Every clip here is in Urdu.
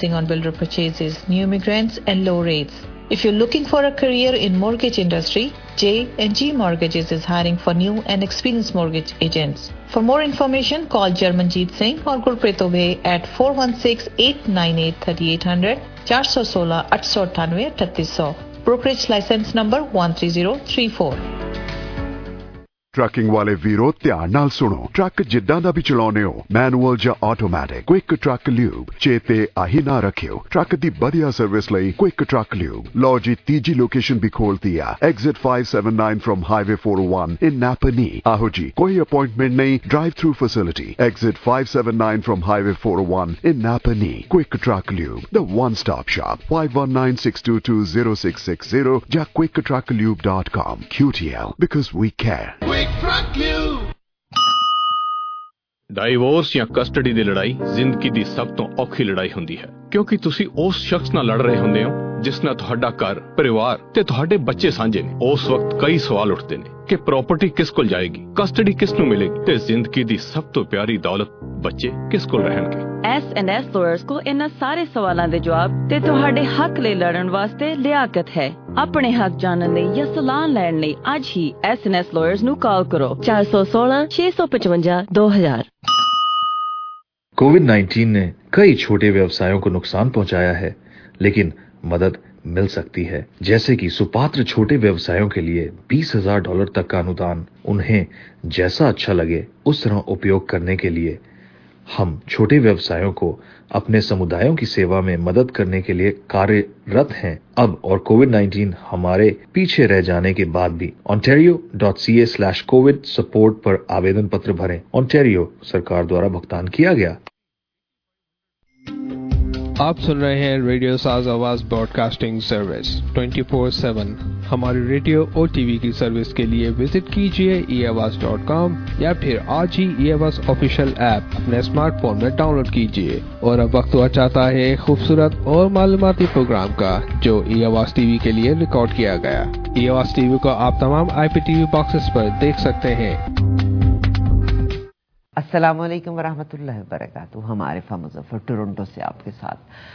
on builder purchases, new immigrants, and low rates. If you're looking for a career in mortgage industry, J&G Mortgages is hiring for new and experienced mortgage agents. For more information, call Jarmanjeet Singh or Gurpreet Obey at 416-898-3800, 416-898-3800. Brokerage license number 13034. Trucking ਵਾਲੇ ਵੀਰੋ ਧਿਆਨ ਨਾਲ ਸੁਣੋ। ਟਰੱਕ ਜਿੱਦਾਂ ਦਾ ਵੀ ਚਲਾਉਨੇ ਹੋ, ਮੈਨੂਅਲ ਜਾਂ ਆਟੋਮੈਟਿਕ, ਕੁਇਕ ਟਰੱਕ ਲਿਊਬ ਚੇਤੇ ਆਹੀ ਨਾ ਰੱਖਿਓ। ਟਰੱਕ ਦੀ ਵਧੀਆ ਸਰਵਿਸ ਲਈ ਕੁਇਕ ਟਰੱਕ ਲਿਊਬ। ਲਓ ਜੀ, ਤੀਜੀ ਲੋਕੇਸ਼ਨ ਵੀ ਖੋਲਤੀ ਆ, exit 579 from highway 401 in Napanee. ਆਹੋ ਜੀ, ਕੋਈ ਅਪਾਇੰਟਮੈਂਟ ਨਹੀਂ, drive through facility. Exit 579 from highway 401 in Napanee. Quick Truck Lube, the one stop shop. 5196220660 ਜਾਂ quicktrucklube.com. QTL, because we care. Divorce ਜਾਂ ਕਸਟਡੀ ਦੀ ਲੜਾਈ ਜ਼ਿੰਦਗੀ ਦੀ ਸਭ ਤੋਂ ਔਖੀ ਲੜਾਈ ਹੁੰਦੀ ਹੈ, ਕਿਉਂਕਿ ਤੁਸੀਂ ਉਸ ਸ਼ਖਸ ਨਾਲ ਲੜ ਰਹੇ ਹੁੰਦੇ ਹੋ ਜਿਸ ਨਾਲ ਤੁਹਾਡਾ ਘਰ, ਪਰਿਵਾਰ ਤੇ ਤੁਹਾਡੇ ਬੱਚੇ ਸਾਂਝੇ ਨੇ। ਉਸ ਵਕਤ ਕਈ ਸਵਾਲ ਉੱਠਦੇ ਨੇ ਕਿ ਪ੍ਰਾਪਰਟੀ ਕਿਸ ਕੋਲ ਜਾਏਗੀ, ਕਸਟਡੀ ਕਿਸ ਨੂੰ ਮਿਲੇਗੀ ਤੇ ਜ਼ਿੰਦਗੀ ਦੀ ਸਭ ਤੋਂ ਪਿਆਰੀ ਦੌਲਤ ਬੱਚੇ ਕਿਸ ਕੋਲ ਰਹਿਣਗੇ। S&S Lawyers ਕੋਲ ਇਹਨਾਂ ਸਾਰੇ ਸਵਾਲਾਂ ਦੇ ਜਵਾਬ ਤੇ ਤੁਹਾਡੇ ਹੱਕ ਲਈ ਲੜਨ ਵਾਸਤੇ ਲਿਆਕਤ ਹੈ। ਆਪਣੇ ਹੱਕ ਜਾਣਨ ਲਈ ਜਾਂ ਸਲਾਹ ਲੈਣ ਲਈ ਅੱਜ ਹੀ S&S Lawyers ਨੂੰ ਕਾਲ ਕਰੋ 416-655-2000। कोविड-19 ने कई छोटे व्यवसायों को नुकसान पहुंचाया है, लेकिन मदद मिल सकती है। जैसे कि सुपात्र छोटे व्यवसायों के लिए $20,000 तक का अनुदान। उन्हें जैसा अच्छा लगे उस तरह उपयोग करने के लिए हम छोटे व्यवसायों को अपने समुदायों की सेवा में मदद करने के लिए कार्यरत हैं। अब और कोविड-19 हमारे पीछे रह जाने के बाद भी ontario.ca/covid support पर आवेदन पत्र भरें। ontario सरकार द्वारा भुगतान किया गया। आप सुन रहे हैं रेडियो साज आवाज ब्रॉडकास्टिंग सर्विस 24/7। हमारी रेडियो और टीवी की सर्विस के लिए विजिट कीजिए eavaz.com या फिर आज ही eavaz ऑफिशियल ऐप अपने स्मार्टफोन में डाउनलोड कीजिए। और अब वक्त हुआ चाहता है खूबसूरत और मालूमाती प्रोग्राम का जो eavaz टीवी के लिए रिकॉर्ड किया गया। eavaz टीवी को आप तमाम IPTV बॉक्सेस पर देख सकते हैं। अस्सलामुअलैकुम वरहमतुल्लाहि वबरकातुहू। हम आरिफा मुजफ्फर टोरंटो से आपके साथ।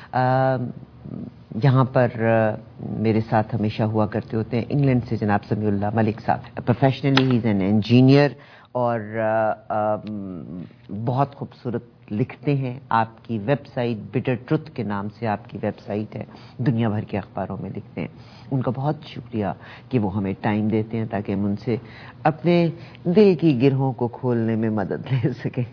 यहाँ पर मेरे साथ हमेशा हुआ करते होते हैं इंग्लैंड से जनाब समीउल्लाह मलिक साहब। Professionally he is an engineer और बहुत खूबसूरत लिखते हैं। आपकी वेबसाइट बिटर ट्रुथ के नाम से आपकी वेबसाइट है, दुनिया भर के अखबारों में लिखते हैं। उनका बहुत शुक्रिया कि वो हमें टाइम देते हैं ताकि हम उनसे अपने दिल की गिरहों को खोलने में मदद ले सकें।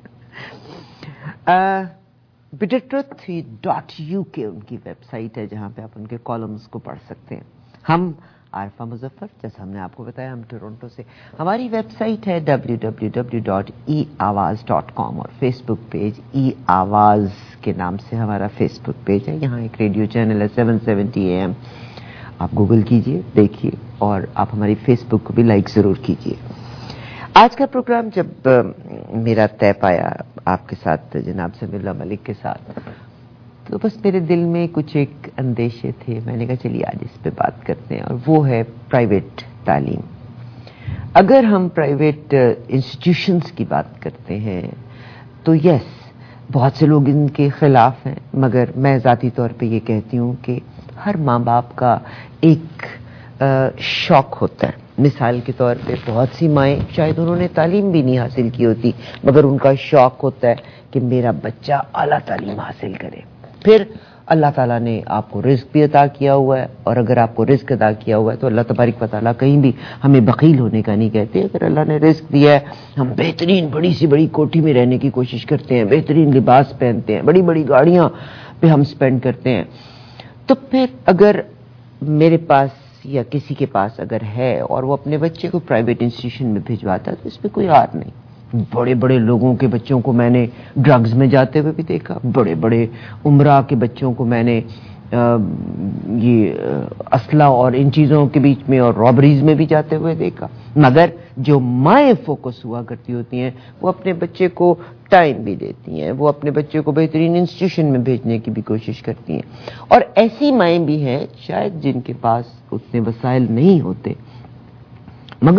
bittertruth.uk उनकी वेबसाइट है जहाँ पे आप उनके कॉलम्स को पढ़ सकते हैं। हम आरिफा मुजफ्फर, जैसा हमने आपको बताया, हम टोरंटो से। हमारी वेबसाइट है www.eavaz.com और फेसबुक पेज eavaz के नाम से हमारा फेसबुक पेज है। यहाँ एक रेडियो चैनल है 770 AM। आप गूगल कीजिए, देखिए, और आप हमारी फेसबुक को भी लाइक ज़रूर कीजिए। आज का प्रोग्राम जब मेरा तय पाया आपके साथ, जनाब समीउल्लाह मलिक के साथ, तो बस मेरे दिल में कुछ एक अंदेशे थे। मैंने कहा चलिए आज इस पे बात करते हैं, और वो है प्राइवेट तालीम। अगर हम प्राइवेट इंस्टीट्यूशंस की बात करते हैं तो यस, बहुत से लोग इनके खिलाफ हैं, मगर मैं ज़ाती तौर पे ये कहती हूँ कि हर माँ बाप का एक शौक होता है। मिसाल के तौर पे बहुत सी माएँ शायद उन्होंने तालीम भी नहीं हासिल की होती, मगर उनका शौक होता है कि मेरा बच्चा आला तालीम हासिल करे। फिर अल्लाह ताला ने आपको रिस्क भी अता किया हुआ है, और अगर आपको रिस्क अता किया हुआ है तो अल्लाह तबारक व तआला कहीं भी हमें बखील होने का नहीं कहते। अगर अल्लाह ने रिस्क दिया है, हम बेहतरीन बड़ी से बड़ी कोठी में रहने की कोशिश करते हैं, बेहतरीन लिबास पहनते हैं, बड़ी बड़ी गाड़ियाँ पे हम स्पेंड करते हैं, तो फिर अगर मेरे पास या किसी के पास अगर है और वो अपने बच्चे को प्राइवेट इंस्टीट्यूशन में भिजवाता है तो इसमें कोई हार नहीं। बड़े बड़े लोगों के बच्चों को मैंने ड्रग्स में जाते हुए भी देखा, बड़े बड़े उमरा के बच्चों को मैंने ये असला और इन चीज़ों के बीच में और रॉबरीज में भी जाते हुए देखा। मगर जो माएँ फोकस हुआ करती होती हैं वो अपने बच्चे को टाइम भी देती हैं, वो अपने बच्चे को बेहतरीन इंस्टीट्यूशन में भेजने की भी कोशिश करती हैं। और ऐसी माएँ भी हैं शायद जिनके पास उतने वसाइल नहीं होते, मगर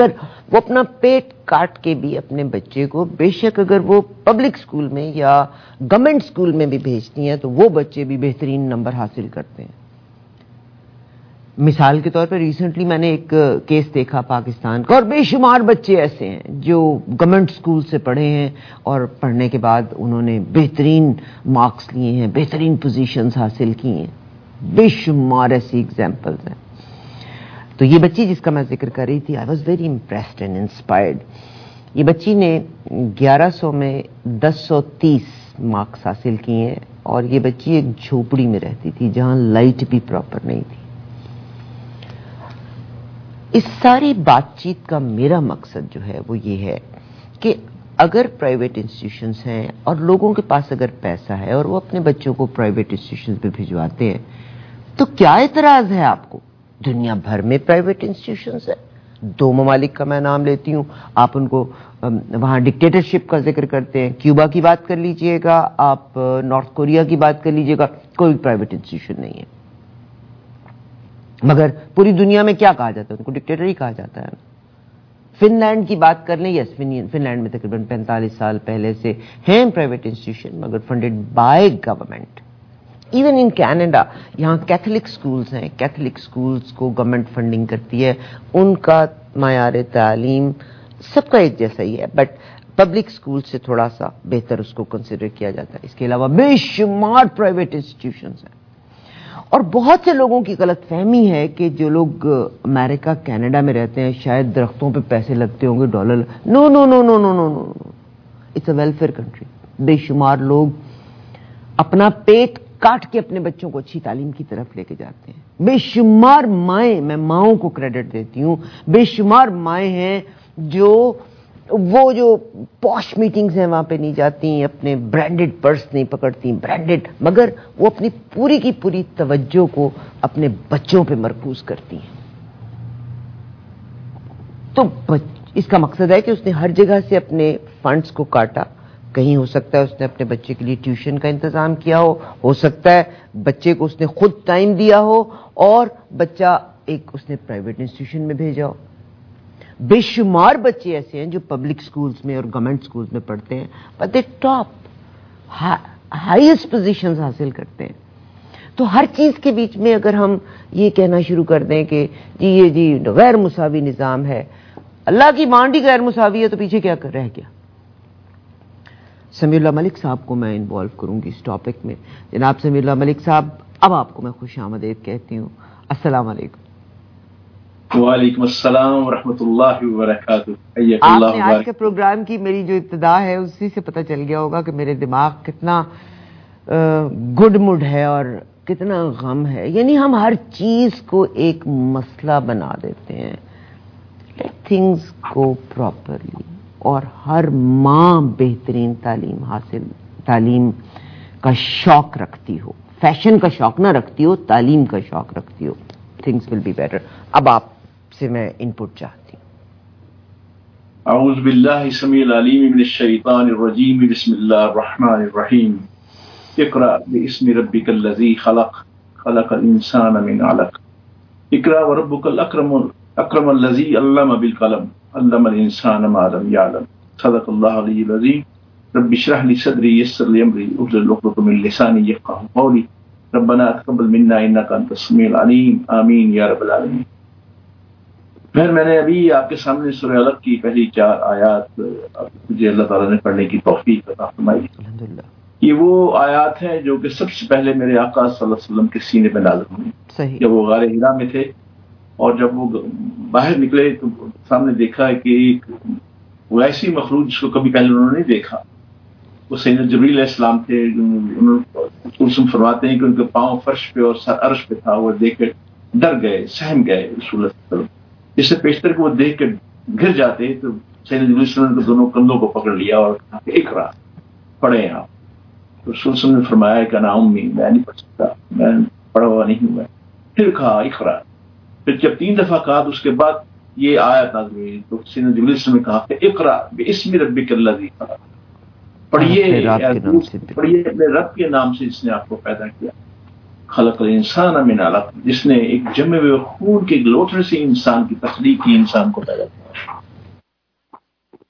وہ اپنا پیٹ کاٹ کے بھی اپنے بچے کو، بے شک اگر وہ پبلک اسکول میں یا گورنمنٹ اسکول میں بھی بھیجتی ہیں تو وہ بچے بھی بہترین نمبر حاصل کرتے ہیں. مثال کے طور پر ریسنٹلی میں نے ایک کیس دیکھا پاکستان کا، اور بے شمار بچے ایسے ہیں جو گورنمنٹ اسکول سے پڑھے ہیں اور پڑھنے کے بعد انہوں نے بہترین مارکس لیے ہیں، بہترین پوزیشنز حاصل کی ہیں. بے شمار ایسی ایگزامپلز ہیں. تو یہ بچی جس کا میں ذکر کر رہی تھی، I was very impressed and inspired. یہ بچی نے 1100 میں 1030 مارکس حاصل کیے ہیں، اور یہ بچی ایک جھوپڑی میں رہتی تھی جہاں لائٹ بھی پراپر نہیں تھی. اس ساری بات چیت کا میرا مقصد جو ہے وہ یہ ہے کہ اگر پرائیویٹ انسٹیٹیوشنز ہیں اور لوگوں کے پاس اگر پیسہ ہے اور وہ اپنے بچوں کو پرائیویٹ انسٹیٹیوشنز پہ بھجواتے ہیں تو کیا اعتراض ہے آپ کو؟ دنیا بھر میں پرائیویٹ انسٹیٹیوشنز ہیں. 2 ممالک کا میں نام لیتی ہوں، آپ ان کو وہاں ڈکٹیٹرشپ کا ذکر کرتے ہیں. کیوبا کی بات کر لیجئے گا، آپ نارتھ کوریا کی بات کر لیجئے گا، کوئی پرائیویٹ انسٹیٹیوشن نہیں ہے. مگر پوری دنیا میں کیا کہا جاتا ہے؟ ان کو ڈکٹیٹر ہی کہا جاتا ہے. فن لینڈ کی بات کر لیں، یس فن لینڈ میں تقریباً 45 سال پہلے سے ہیں پرائیویٹ انسٹیٹیوشن، مگر funded by government. Even in Canada یہاں کیتھولک سکولز ہیں، کیتھولک سکولز کو گورنمنٹ فنڈنگ کرتی ہے. ان کا معیار تعلیم سب کا ایک جیسا ہی ہے، بٹ پبلک سکول سے تھوڑا سا بہتر اس کو کنسیڈر کیا جاتا ہے. اس کے علاوہ بے شمار پرائیویٹ انسٹیٹیوشنز ہیں. اور بہت سے لوگوں کی غلط فہمی ہے کہ جو لوگ امریکہ کینیڈا میں رہتے ہیں شاید درختوں پہ پیسے لگتے ہوں گے، dollar. No no no no no no no, it's a welfare country. بے شمار لوگ اپنا پیٹ کاٹ کے اپنے بچوں کو اچھی تعلیم کی طرف لے کے جاتے ہیں. بے شمار مائیں، میں ماؤں کو کریڈٹ دیتی ہوں، بے شمار مائیں ہیں جو پوش میٹنگز ہیں وہاں پہ نہیں جاتی، اپنے برانڈڈ پرس نہیں پکڑتی، برانڈڈ، مگر وہ اپنی پوری کی پوری توجہ کو اپنے بچوں پہ مرکوز کرتی ہیں. تو اس کا مقصد ہے کہ اس نے ہر جگہ سے اپنے فنڈز کو کاٹا. کہیں ہو سکتا ہے اس نے اپنے بچے کے لیے ٹیوشن کا انتظام کیا ہو سکتا ہے بچے کو اس نے خود ٹائم دیا ہو، اور بچہ ایک اس نے پرائیویٹ انسٹیٹیوشن میں بھیجا ہو. بے شمار بچے ایسے ہیں جو پبلک سکولز میں اور گورنمنٹ سکولز میں پڑھتے ہیں، but they top highest positions حاصل کرتے ہیں. تو ہر چیز کے بیچ میں اگر ہم یہ کہنا شروع کر دیں کہ جی غیر مساوی نظام ہے، اللہ کی مانڈی غیر مساوی ہے، تو پیچھے کیا رہ گیا؟ سمیع اللہ ملک صاحب کو میں انوالو کروں گی اس ٹاپک میں. جناب سمیع اللہ ملک صاحب، اب آپ کو میں خوش آمدید کہتی ہوں. السلام علیکم. وعلیکم السلام ورحمۃ اللہ وبرکاتہ. آپ نے آج کے پروگرام کی میری جو ابتدا ہے اسی سے پتہ چل گیا ہوگا کہ میرے دماغ کتنا گڈ موڈ ہے اور کتنا غم ہے. یعنی ہم ہر چیز کو ایک مسئلہ بنا دیتے ہیں. Let things go properly. اور ہر ماں بہترین تعلیم کا شوق رکھتی ہو، فیشن کا شوق نہ رکھتی ہو، تعلیم کا شوق رکھتی ہو. Things will be better. اب آپ سے میں انپٹ چاہتی ہوں. اعوذ باللہ السمیع العلیم من الشیطان الرجیم. بسم اللہ الرحمن الرحیم. اقرأ باسم ربک الذی خلق، خلق الانسان من علق. اقرأ وربک الاکرم الذی علم بالقلم، علم الانسان ما لم يعلم. صدق اللہ العلی العظیم. رب اشرح لي صدری یسر لي امری واحلل عقدۃ من لسانی یفقهوا قولی. ربنا تقبل منا انک انت السمیع العلیم. آمین یا رب العالمین. پھر میں نے ابھی آپ کے سامنے سورہ علق کی پہلی 4 آیات مجھے اللہ تعالیٰ نے پڑھنے کی توفیق عطا فرمائی. یہ وہ آیات ہیں جو کہ سب سے پہلے میرے آقا صلی اللہ علیہ وسلم کے سینے پہ نازل ہوئی جب وہ غار حرا میں تھے. اور جب وہ باہر نکلے تو سامنے دیکھا کہ ایک وہ ایسی مخلوق جس کو کبھی پہلے انہوں نے نہیں دیکھا. وہ سیدنا جبریل علیہ السلام تھے. رسول فرماتے ہیں کہ ان کے پاؤں فرش پہ اور سر عرش پہ تھا. وہ دیکھ کے ڈر گئے، سہم گئے. رسول اللہ صلی اللہ علیہ وسلم اس سے پیشتر کو وہ دیکھ کے گر جاتے تو سیدنا جبریل علیہ السلام نے دونوں کندھوں کو پکڑ لیا اور کہا کہ اقرا، پڑھیں آپ. رسول صلی اللہ علیہ وسلم نے فرمایا کہ انا امی، میں نہیں پڑھ سکتا، میں پڑھا ہوا نہیں ہوں. پھر کہا اقرا. پھر جب 3 دفعہ کہا تو اس کے بعد یہ آیت نازل ہوئی. تو سیدنا جبریل علیہ السلام نے کہا کہ اقرا باسم ربک الذی خلق، پڑھیے اپنے رب کے نام سے جس نے آپ کو پیدا کیا. خلق الانسان من علق، جس نے ایک جمے ہوئے خون کے گلوٹھڑے سے انسان کی تخلیق کی، انسان کو پیدا کیا.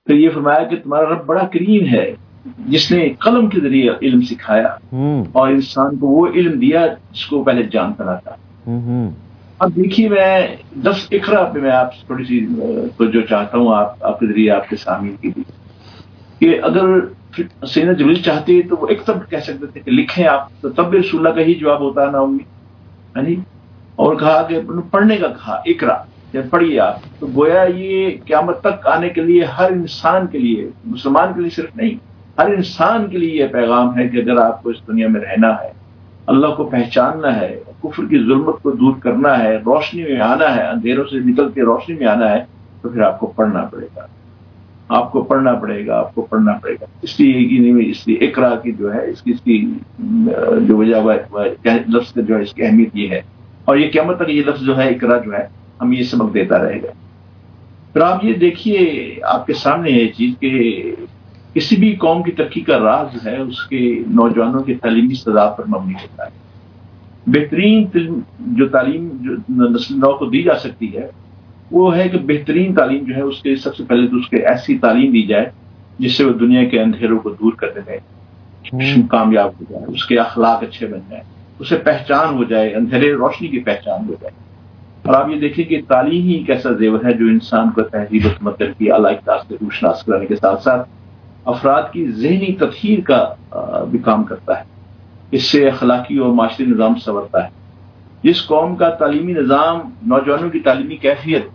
پھر یہ فرمایا کہ تمہارا رب بڑا کریم ہے جس نے قلم کے ذریعے علم سکھایا اور انسان کو وہ علم دیا جس کو پہلے جانتا نہ تھا. اب دیکھیے میں لفظ اقرا پہ میں آپ تھوڑی سی توجہ چاہتا ہوں آپ کے ذریعے آپ کے سامعین کی بھی، کہ اگر سیدنا جبریل چاہتے تو وہ اکتب کہہ سکتے تھے کہ لکھیں آپ، تو تب رسول اللہ کا ہی جواب ہوتا ہے نا امید، اور کہا کہ پڑھنے کا کہا اقرا، جب پڑھیے آپ، تو گویا یہ قیامت تک آنے کے لیے ہر انسان کے لیے، مسلمان کے لیے صرف نہیں، ہر انسان کے لیے یہ پیغام ہے کہ اگر آپ کو اس دنیا میں رہنا ہے، اللہ کو پہچاننا ہے، کفر کی ظلمت کو دور کرنا ہے، روشنی میں آنا ہے، اندھیروں سے نکل کے روشنی میں آنا ہے، تو پھر آپ کو پڑھنا پڑے گا، آپ کو پڑھنا پڑے گا، آپ کو پڑھنا پڑے گا. اس لیے اقرا کی جو ہے اس کی جو وجہ لفظ جو ہے اس کی اہمیت یہ ہے، اور یہ قیامت تک یہ لفظ جو ہے اقرا جو ہے ہم یہ سبق دیتا رہے گا. پھر آپ یہ دیکھیے آپ کے سامنے یہ چیز کہ کسی بھی قوم کی ترقی کا راز ہے اس کے نوجوانوں کی تعلیمی استعداد پر مبنی ہوتا ہے. بہترین جو تعلیم جو نسل نو کو دی جا سکتی ہے وہ ہے کہ بہترین تعلیم جو ہے اس کے سب سے پہلے تو اس کے ایسی تعلیم دی جائے جس سے وہ دنیا کے اندھیروں کو دور کرنے میں کامیاب ہو جائے، اس کے اخلاق اچھے بن جائیں، اسے پہچان ہو جائے، اندھیرے روشنی کی پہچان ہو جائے. اور آپ یہ دیکھیں کہ تعلیم ہی ایک ایسا زیور ہے جو انسان کو تہذیب و تمدن کی اعلیٰ اقدار سے روشناس کرانے کے ساتھ ساتھ افراد کی ذہنی تطہیر کا بھی کام کرتا ہے. اس سے اخلاقی اور معاشرتی نظام سنورتا ہے. جس قوم کا تعلیمی نظام نوجوانوں کی تعلیمی کیفیت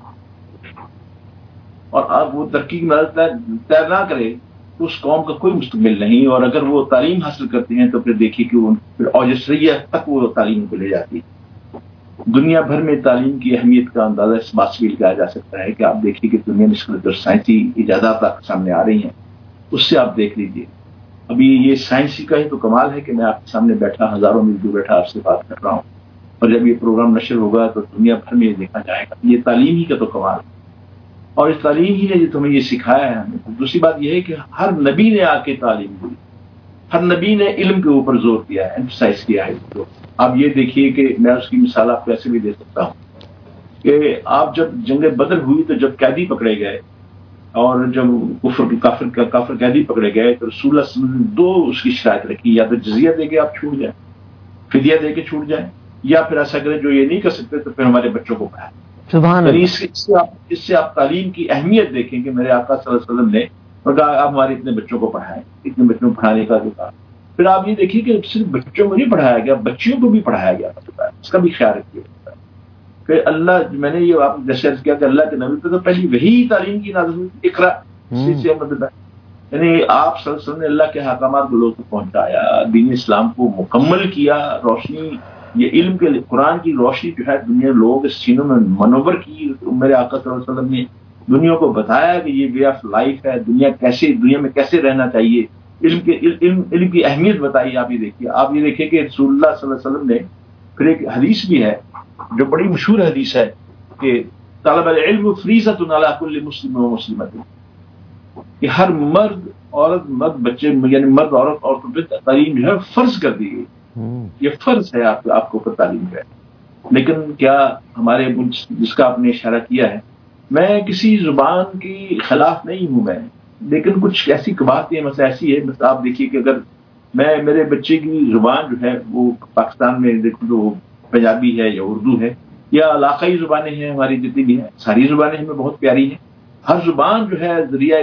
اور اب وہ ترقی کی مدد طے نہ کرے تو اس قوم کا کوئی مستقبل نہیں. اور اگر وہ تعلیم حاصل کرتے ہیں تو پھر دیکھیے کہ وہ پھر اوجسریہ تک وہ تعلیم کو لے جاتی ہے. دنیا بھر میں تعلیم کی اہمیت کا اندازہ اس بات سے بھی لگایا جا سکتا ہے کہ آپ دیکھیے کہ دنیا میں جو سائنسی ایجادات سامنے آ رہی ہیں اس سے آپ دیکھ لیجیے. ابھی یہ سائنسی کا ہی تو کمال ہے کہ میں آپ کے سامنے بیٹھا ہزاروں میل دور بیٹھا آپ سے بات کر رہا ہوں، اور جب یہ پروگرام نشر ہوگا تو دنیا بھر میں یہ دیکھا جائے گا. یہ تعلیم ہی کا تو کمال ہے، اور اس تعلیم ہی نے جو تمہیں یہ سکھایا ہے ہمیں. دوسری بات یہ ہے کہ ہر نبی نے آ کے تعلیم دی، ہر نبی نے علم کے اوپر زور دیا ہے، ایمفسائز کیا ہے. آپ یہ دیکھیے کہ میں اس کی مثال آپ کو ایسے بھی دے سکتا ہوں کہ آپ جب جنگ بدر ہوئی تو جب قیدی پکڑے گئے اور جب کافر قیدی پکڑے گئے تو رسول اللہ صلی اللہ علیہ وسلم نے دو اس کی شرائط رکھی، یا تو جزیہ دے کے آپ چھوٹ جائیں، فدیہ دے کے چھوٹ جائیں، یا پھر ایسا کریں جو یہ نہیں کر سکتے تو پھر ہمارے بچوں کو پڑھائیں. سبحان اللہ. اس سے آپ تعلیم کی اہمیت دیکھیں کہ میرے آقا صلی اللہ علیہ وسلم نے کہا آپ ہمارے اتنے بچوں کو پڑھائیں، اتنے بچوں کو پڑھانے کا جو کہا. پھر آپ یہ دیکھیے کہ صرف بچوں کو نہیں پڑھایا گیا، بچیوں کو بھی پڑھایا گیا. اس کا بھی خیال رکھیے کہ اللہ، میں نے یہ آپ جیسے عرض کیا کہ اللہ کے نبی پہ تو پہلی وہی تعلیم کی نازل ہوئی، اقرا، یعنی آپ صلی اللہ علیہ وسلم نے اللہ کے احکامات کو لوگوں تک پہنچایا، دین اسلام کو مکمل کیا. روشنی، یہ علم کے قرآن کی روشنی جو ہے دنیا لوگوں کے سینوں میں منور کی. میرے آقا صلی اللہ علیہ وسلم نے دنیا کو بتایا کہ یہ وے آف لائف ہے، دنیا میں کیسے رہنا چاہیے. علم کی اہمیت بتائی. آپ یہ دیکھیں کہ رسول اللہ صلی اللہ علیہ وسلم نے پھر ایک حدیث بھی ہے جو بڑی مشہور حدیث ہے کہ طلب العلم فریضۃ علی کل مسلم و مسلمۃ، کہ ہر مرد عورت مرد بچے یعنی مرد عورت اور تعلیم جو ہے فرض کر دی گئی. یہ فرض ہے آپ کو تعلیم کا. لیکن کیا ہمارے جس کا آپ نے اشارہ کیا ہے، میں کسی زبان کے خلاف نہیں ہوں میں، لیکن کچھ ایسی باتیں مثلا ایسی ہے، مثلا آپ دیکھیے کہ اگر میں میرے بچے کی زبان جو ہے وہ پاکستان میں دیکھوں تو پنجابی ہے یا اردو ہے یا علاقائی زبانیں ہیں ہماری جتنی بھی ہیں، ساری زبانیں ہمیں بہت پیاری ہیں. ہر زبان جو ہے ذریعہ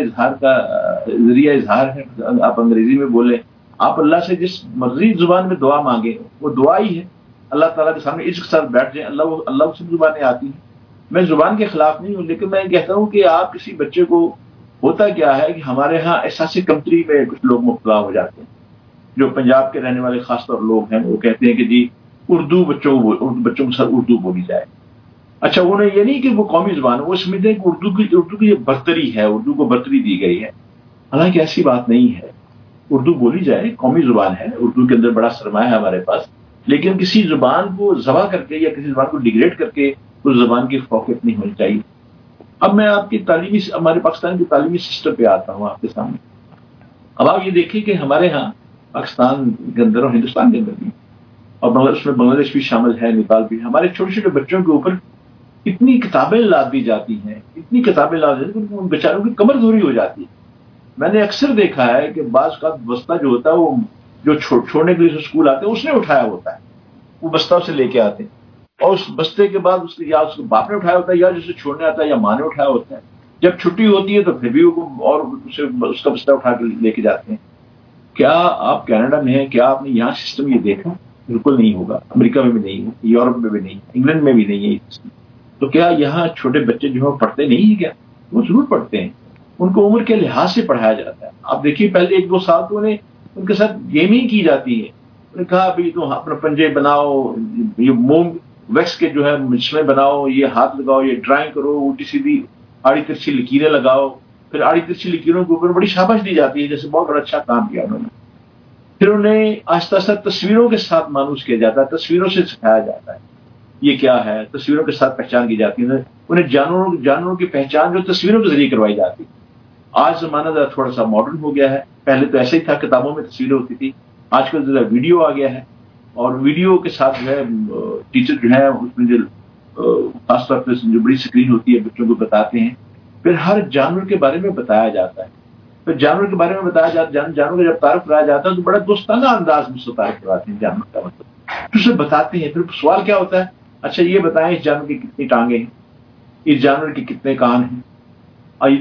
اظہار ہے. آپ انگریزی میں بولیں، آپ اللہ سے جس مرضی زبان میں دعا مانگیں وہ دعا ہی ہے. اللہ تعالیٰ کے سامنے عشق کے ساتھ بیٹھ جائیں، اللہ سے زبانیں آتی ہیں. میں زبان کے خلاف نہیں ہوں، لیکن میں کہتا ہوں کہ آپ کسی بچے کو، ہوتا کیا ہے کہ ہمارے ہاں احساس کمتری میں کچھ لوگ مبتلا ہو جاتے ہیں. جو پنجاب کے رہنے والے خاص طور لوگ ہیں وہ کہتے ہیں کہ جی اردو بچوں کو سر اردو بولی جائے. اچھا، انہیں یہ نہیں کہ وہ قومی زبان ہے، وہ سمجھتے ہیں کہ اردو کی یہ برتری ہے، اردو کو برتری دی گئی ہے. حالانکہ ایسی بات نہیں ہے. اردو بولی جائے، قومی زبان ہے، اردو کے اندر بڑا سرمایہ ہے ہمارے پاس، لیکن کسی زبان کو ذبح کر کے یا کسی زبان کو ڈیگریڈ کر کے اس زبان کی فوقیت نہیں ہونی چاہیے. اب میں آپ کی ہمارے پاکستان کی تعلیمی سسٹم پہ آتا ہوں آپ کے سامنے. اب آپ یہ دیکھیں کہ ہمارے ہاں پاکستان کے اندر اور ہندوستان کے اندر بھی، اور اس میں بنگلہ دیش بھی شامل ہے، نیپال بھی، ہمارے چھوٹے چھوٹے بچوں کے اوپر اتنی کتابیں لاد دی جاتی ہیں، اتنی کتابیں لاد دی جاتی ہیں کہ ان بیچاروں کی کمر دوری ہو جاتی ہے. میں نے اکثر دیکھا ہے کہ بعض کا بستہ جو ہوتا ہے وہ جو چھوڑنے کے لیے اسکول آتے ہیں اس نے اٹھایا ہوتا ہے، وہ بستہ اسے لے کے آتے ہیں، اور اس بستے کے بعد اس یا اس کے باپ نے اٹھایا ہوتا ہے یا جسے چھوڑنے آتا ہے یا ماں نے اٹھایا ہوتا ہے. جب چھٹی ہوتی ہے تو پھر بھی وہ اور اسے اس کا بستہ اٹھا کے لے کے جاتے ہیں. کیا آپ کینیڈا میں ہیں؟ کیا آپ نے یہاں سسٹم یہ دیکھا؟ بالکل نہیں ہوگا. امریکہ میں بھی نہیں ہے، یورپ میں بھی نہیں ہے، انگلینڈ میں بھی نہیں ہے یہ سسٹم. تو کیا یہاں چھوٹے بچے جو ہے پڑھتے نہیں ہیں کیا؟ وہ ضرور پڑھتے ہیں. ان کو عمر کے لحاظ سے پڑھایا جاتا ہے. آپ دیکھیے پہلے 1-2 سال تو انہیں ان کے ساتھ گیمنگ کی جاتی ہے. انہوں نے کہا ابھی تم اپنا پنجے بناؤ، یہ مونگ ویکس کے جو ہے مچھلے بناؤ، یہ ہاتھ لگاؤ، یہ ڈرائنگ کرو، الٹی سیدھی آڑی ترچھی لکیریں لگاؤ. پھر آڑی ترچھی لکیروں کے اوپر بڑی شاباش دی جاتی ہے جیسے بہت بڑا اچھا کام کیا انہوں نے. پھر انہیں آہستہ آہستہ تصویروں کے ساتھ مانوس کیا جاتا ہے، تصویروں سے سکھایا جاتا ہے یہ کیا ہے، تصویروں کے ساتھ پہچان کی جاتی ہے. انہیں جانوروں کی پہچان جو تصویروں کے ذریعے کروائی جاتی ہے. آج زمانہ ذرا تھوڑا سا ماڈرن ہو گیا ہے. پہلے تو ایسا ہی تھا، کتابوں میں تصویریں ہوتی تھی. آج کل ذرا ویڈیو آ گیا ہے، اور ویڈیو کے ساتھ جو ہے ٹیچر جو ہے اس میں جو خاص طور پہ جو بڑی اسکرین ہوتی ہے بچوں کو بتاتے ہیں. پھر ہر جانور کے بارے میں بتایا جاتا ہے. پھر جانور کے بارے میں بتایا جاتا ہے، جانور کا جب تعارف کرایا جاتا ہے تو بڑا دوستانہ انداز میں سے تعارف کراتے ہیں جانور کا مطلب. پھر اسے بتاتے ہیں. پھر سوال کیا ہوتا ہے، اچھا یہ بتائیں اس جانور کی کتنی ٹانگیں ہیں، اس جانور کے کتنے کان ہیں، اور یہ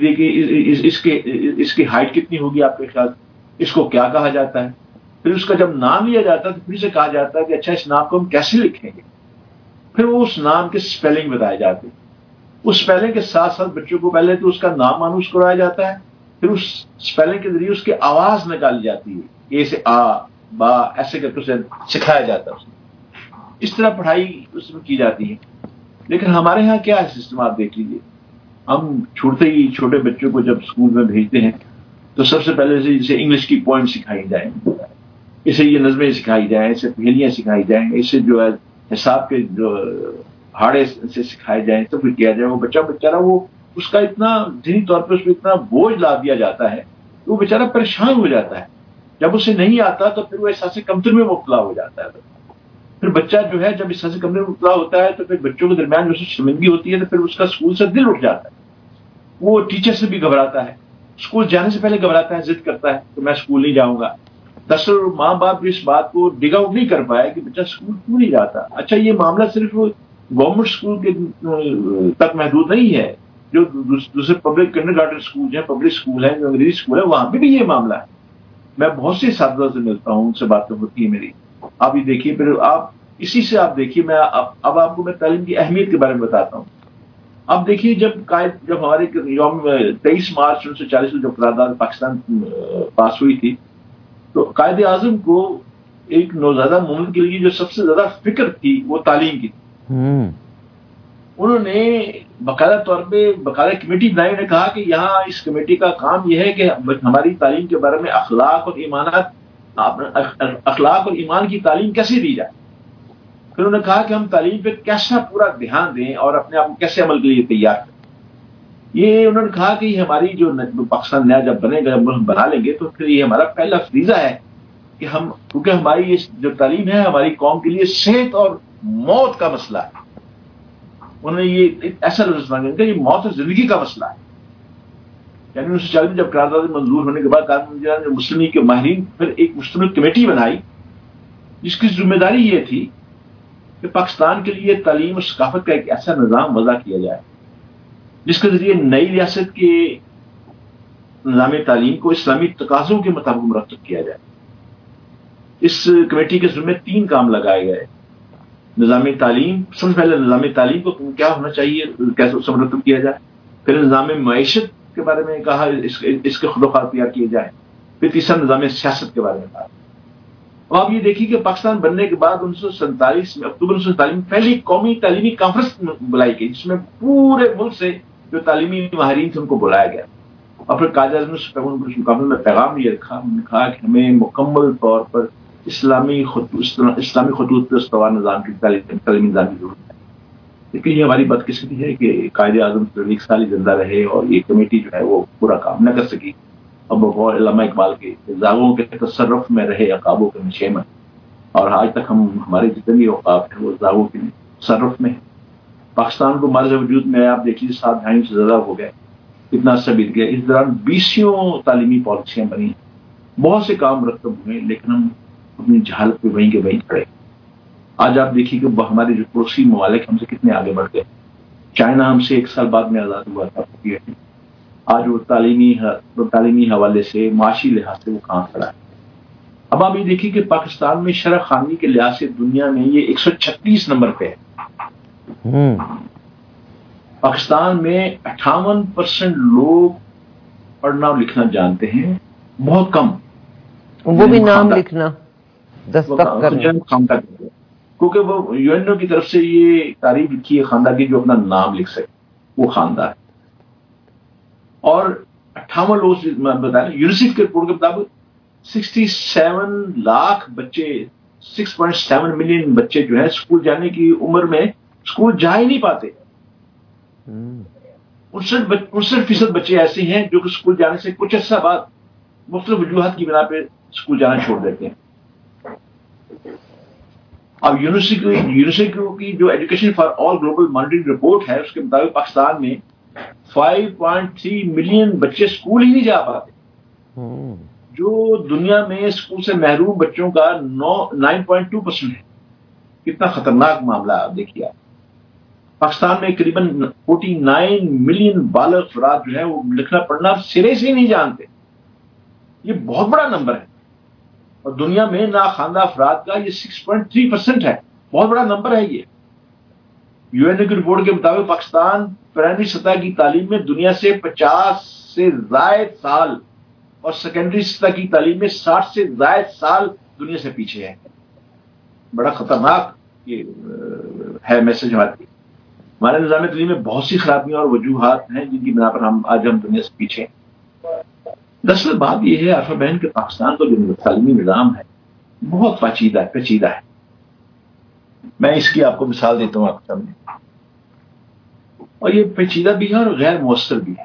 دیکھیے اس کی ہائٹ کتنی ہوگی آپ کے خیال، اس کو کیا کہا جاتا ہے. پھر اس کا جب نام لیا جاتا ہے تو پھر سے کہا جاتا ہے کہ اچھا اس نام کو ہم کیسے لکھیں گے. پھر وہ اس نام کے سپیلنگ بتائے جاتے ہیں. اس سپیلنگ کے ساتھ ساتھ بچوں کو پہلے تو اس کا نام مانوس کرایا جاتا ہے، پھر اس سپیلنگ کے ذریعے اس کی آواز نکالی جاتی ہے. اے سے آ، با، ایسے کر کے اسے سکھایا جاتا ہے. اس طرح پڑھائی اس میں کی جاتی ہے. لیکن ہمارے ہاں کیا ہے سسٹم آپ دیکھ لیجیے. ہم چھوٹے بچوں کو جب اسکول میں بھیجتے ہیں تو سب سے پہلے جسے انگلش کی پوائم سکھائی جائیں، اسے یہ نظمیں سکھائی جائیں، اسے پہیلیاں سکھائی جائیں، اسے جو ہے حساب کے جو ہاڑے سے سکھائے جائیں، تو پھر کیا جائے. وہ بچہ بیچارہ وہ اس کا اتنا ذہنی طور پہ اس پہ اتنا بوجھ لا دیا جاتا ہے وہ بیچارہ پریشان ہو جاتا ہے. جب اسے نہیں آتا تو پھر وہ احساس کمتری میں مبتلا ہو جاتا ہے. پھر بچہ جو ہے جب احساس کمتری میں مبتلا ہوتا ہے تو پھر بچوں کے درمیان جو شرمندگی ہوتی ہے تو پھر اس کا اسکول سے دل اٹھ جاتا ہے. وہ ٹیچر سے بھی گھبراتا ہے، اسکول جانے سے پہلے گھبراتا ہے، ضد کرتا ہے کہ میں اسکول نہیں جاؤں گا. دراصل ماں باپ بھی اس بات کو ڈگ آؤٹ نہیں کر پائے کہ بچہ اسکول کیوں نہیں جاتا. اچھا یہ معاملہ صرف گورنمنٹ اسکول کے تک محدود نہیں ہے. جو دوسرے پبلک کنڈرگارٹن اسکول ہیں، پبلک اسکول ہیں، جو انگریزی اسکول ہے، وہاں پہ بھی یہ معاملہ ہے. میں بہت سے اساتذہ سے ملتا ہوں، ان سے باتیں ہوتی ہیں میری. آپ یہ دیکھیے، پھر آپ اسی سے آپ دیکھیے، میں اب آپ کو میں تعلیم کی اہمیت کے بارے میں بتاتا ہوں. اب دیکھیے جب ہمارے یوم 23 مارچ 1940 کو جب قرارداد پاکستان پاس ہوئی تھی تو قائد اعظم کو ایک نوزائیدہ مومن کے لیے جو سب سے زیادہ فکر تھی وہ تعلیم کی تھی. انہوں نے باقاعدہ طور پہ باقاعدہ کمیٹی بنائی. انہوں نے کہا کہ یہاں اس کمیٹی کا کام یہ ہے کہ ہماری تعلیم کے بارے میں اخلاق اور ایمان کی تعلیم کیسے دی جائے. پھر انہوں نے کہا کہ ہم تعلیم پہ کیسا پورا دھیان دیں اور اپنے آپ کو کیسے عمل کے لیے تیار کریں. یہ انہوں نے کہا کہ یہ ہماری جو پاکستان نیا جب بنے گا، جب ہم بنا لیں گے تو پھر یہ ہمارا پہلا فریضہ ہے کہ ہم، کیونکہ ہماری یہ جو تعلیم ہے ہماری قوم کے لیے صحت اور موت کا مسئلہ ہے. انہوں نے یہ ایسا لفظ مانگا کہ یہ موت اور زندگی کا مسئلہ ہے. یعنی 1940 میں جب قرارداد منظور ہونے کے بعد قائد مسلمین کے ماہرین پھر ایک مشتمل کمیٹی بنائی جس کی ذمہ داری یہ تھی کہ پاکستان کے لیے تعلیم اور ثقافت کا ایک ایسا نظام وضع کیا جائے جس کے ذریعے نئی ریاست کے نظام تعلیم کو اسلامی تقاضوں کے مطابق مرتب کیا جائے. اس کمیٹی کے ذمہ 3 کام لگائے گئے. نظام تعلیم، سب سے پہلے نظام تعلیم کو کیا ہونا چاہیے، کیسے اسے مرتب کیا جائے. پھر نظام معیشت کے بارے میں کہا اس کے خدوخار تیار کیے جائیں. پھر تیسرا نظام سیاست کے بارے میں کہا. اب آپ یہ دیکھیے کہ پاکستان بننے کے بعد 1947 میں اکتوبر 1947 میں پہلی قومی تعلیمی کانفرنس بلائی گئی جس میں پورے ملک سے جو تعلیمی ماہرین تھے ان کو بلایا گیا. اور پھر قائد اعظم نے مقابلے میں پیغام یہ رکھا، انہوں نے کہا کہ ہمیں مکمل طور پر اسلامی خطوط پر استوار نظام کی تعلیمی نظام کی ضرورت ہے. لیکن یہ ہماری بدقسمتی ہے کہ قائد اعظم صرف 1 سال ہی زندہ رہے اور یہ کمیٹی جو ہے وہ پورا کام نہ کر سکی. اب وہ علامہ اقبال کے زاغوں کے تصرف میں رہے، عقابوں کے نشے میں، اور آج تک ہمارے جتنے بھی اوقاف ہیں وہ زاغوں کے تصرف میں. پاکستان کو مرز وجود میں آپ دیکھیے 7 دہائیوں سے زیادہ ہو گئے. اتنا عرصہ بیت گیا. اس دوران 20 تعلیمی پالیسیاں بنی, بہت سے کام مرتب ہوئے, لیکن ہم اپنی جہالت پہ وہیں کے وہیں کھڑے. آج آپ دیکھیے کہ ہمارے جو پڑوسی ممالک ہم سے کتنے آگے بڑھ گئے. چائنا ہم سے 1 سال بعد میں آزاد ہوا تھا, آج وہ تعلیمی حوالے سے, معاشی لحاظ سے وہ کہاں کھڑا ہے. اب آپ یہ دیکھیے کہ پاکستان میں شرح خوانی کے لحاظ سے دنیا میں یہ 136 نمبر پہ ہے. پاکستان میں 58% لوگ پڑھنا اور لکھنا جانتے ہیں, بہت کم, وہ بھی نام لکھنا دستخط کرنا, کیونکہ وہ یو این او کی طرف سے یہ تعریف لکھی ہے خواندہ کی جو اپنا نام لکھ سکے, وہ خواندہ ہے. اور 58 لوگ بتائیں, یونیسیف کے رپورٹ کے مطابق 67 لاکھ بچے, 6.7 ملین بچے جو ہیں اسکول جانے کی عمر میں اسکول جا ہی نہیں پاتے. 59% بچے ایسے ہیں جو کہ اسکول جانے سے کچھ عرصہ بعد مختلف وجوہات کی بنا پہ اسکول جانا چھوڑ دیتے ہیں. اب یونیسیف کی جو education for all global monitoring report ہے, اس کے مطابق پاکستان میں 5.3 ملین بچے اسکول ہی نہیں جا پاتے, جو دنیا میں اسکول سے محروم بچوں کا 9.2% ہے. کتنا خطرناک معاملہ آپ دیکھیے. پاکستان میں قریباً 49 ملین بالغ افراد جو ہے وہ لکھنا پڑھنا سرے سے ہی نہیں جانتے. یہ بہت بڑا نمبر ہے, اور دنیا میں ناخواندہ افراد کا یہ 6.3% ہے. بہت بڑا نمبر ہے یہ. یو این او کی رپورٹ کے مطابق پاکستان پرائمری سطح کی تعلیم میں دنیا سے 50 سے زائد سال اور سیکنڈری سطح کی تعلیم میں 60 سے زائد سال دنیا سے پیچھے ہے. بڑا خطرناک یہ ہے میسج ہمارے. ہمارے نظام تعلیم میں بہت سی خرابیاں اور وجوہات ہیں جن کی بنا پر آج ہم دنیا سے پیچھے ہیں. دراصل بات یہ ہے عارفہ بہن کہ پاکستان کا جو تعلیمی نظام ہے بہت پیچیدہ ہے. میں اس کی آپ کو مثال دیتا ہوں آپ کے سامنے, اور یہ پیچیدہ بھی ہے اور غیر مؤثر بھی ہے,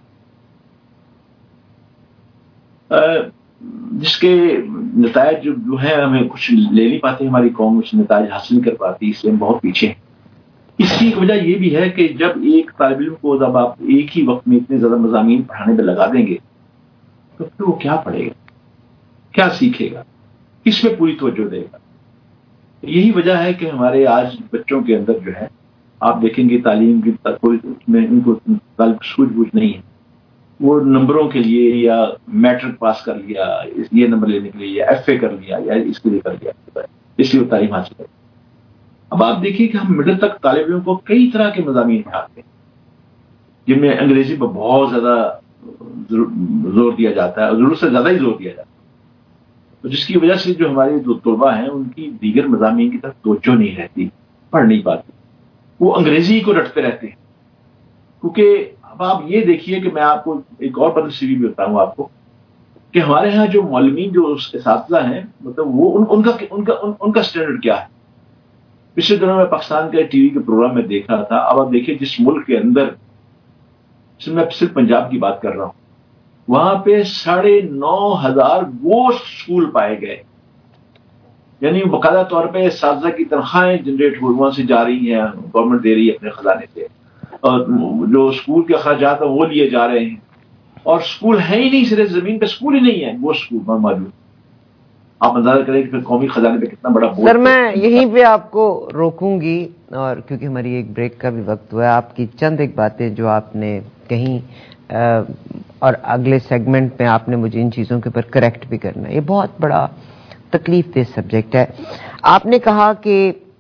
جس کے نتائج جو ہیں ہمیں کچھ لے نہیں پاتے, ہماری قوم اس نتائج حاصل نہیں کر پاتی, اس لیے ہم بہت پیچھے ہیں. اس کی ایک وجہ یہ بھی ہے کہ جب ایک طالب علم کو جب آپ ایک ہی وقت میں اتنے زیادہ مضامین پڑھانے پہ لگا دیں گے تو پھر وہ کیا پڑھے گا, کیا سیکھے گا, کس پہ پوری توجہ دے گا. یہی وجہ ہے کہ ہمارے آج بچوں کے اندر جو ہے آپ دیکھیں گے تعلیم کی میں ان کو سوجھ بوجھ نہیں ہے. وہ نمبروں کے لیے یا میٹرک پاس کر لیا, یہ نمبر لینے کے لیے, یا ایف اے کر لیا, یا اس کے لیے کر لیا, اس لیے وہ تعلیم حاصل کرتے. اب آپ دیکھیے کہ ہم مڈل تک طالب علموں کو کئی طرح کے مضامین پڑھاتے ہیں جن میں انگریزی پر بہت زیادہ زور دیا جاتا ہے, اور ضرورت سے زیادہ ہی زور دیا جاتا ہے, جس کی وجہ سے جو ہمارے جو طلباء ہیں ان کی دیگر مضامین کی طرف توجہ نہیں رہتی, پڑھ نہیں پاتے, وہ انگریزی کو رٹتے رہتے ہیں. کیونکہ اب آپ یہ دیکھیے کہ میں آپ کو ایک اور بدنصیبی بھی بتاؤں آپ کو کہ ہمارے ہاں جو معلمین جو اساتذہ ہیں مطلب وہ ان کا اسٹینڈرڈ کیا ہے. پچھلے دنوں میں پاکستان کے ٹی وی کے پروگرام میں دیکھ رہا تھا. اب آپ دیکھیے جس ملک کے اندر, میں صرف پنجاب کی بات کر رہا ہوں, وہاں پہ 9,500 گوشت اسکول پائے گئے. یعنی باقاعدہ طور پہ اساتذہ کی تنخواہیں جنریٹ ہوئی وہاں سے جا رہی ہیں, گورنمنٹ دے رہی ہے اپنے خزانے سے, اور جو اسکول کے اخراجات ہیں وہ لیے جا رہے ہیں, اور اسکول ہے ہی نہیں, صرف زمین پہ اسکول ہی نہیں ہے, وہ اسکول موجود. آپ اندازہ کریں کہ پھر قومی خزانے پہ کتنا بڑا بوجھ. سر میں یہیں پہ آپ کو روکوں گی, اور کیونکہ ہماری ایک بریک کا بھی وقت ہوا ہے. آپ کی چند ایک باتیں جو آپ نے کہیں اور اگلے سیگمنٹ میں آپ نے مجھے ان چیزوں کے اوپر کریکٹ بھی کرنا ہے. یہ بہت بڑا تکلیف دہ سبجیکٹ ہے. آپ نے کہا کہ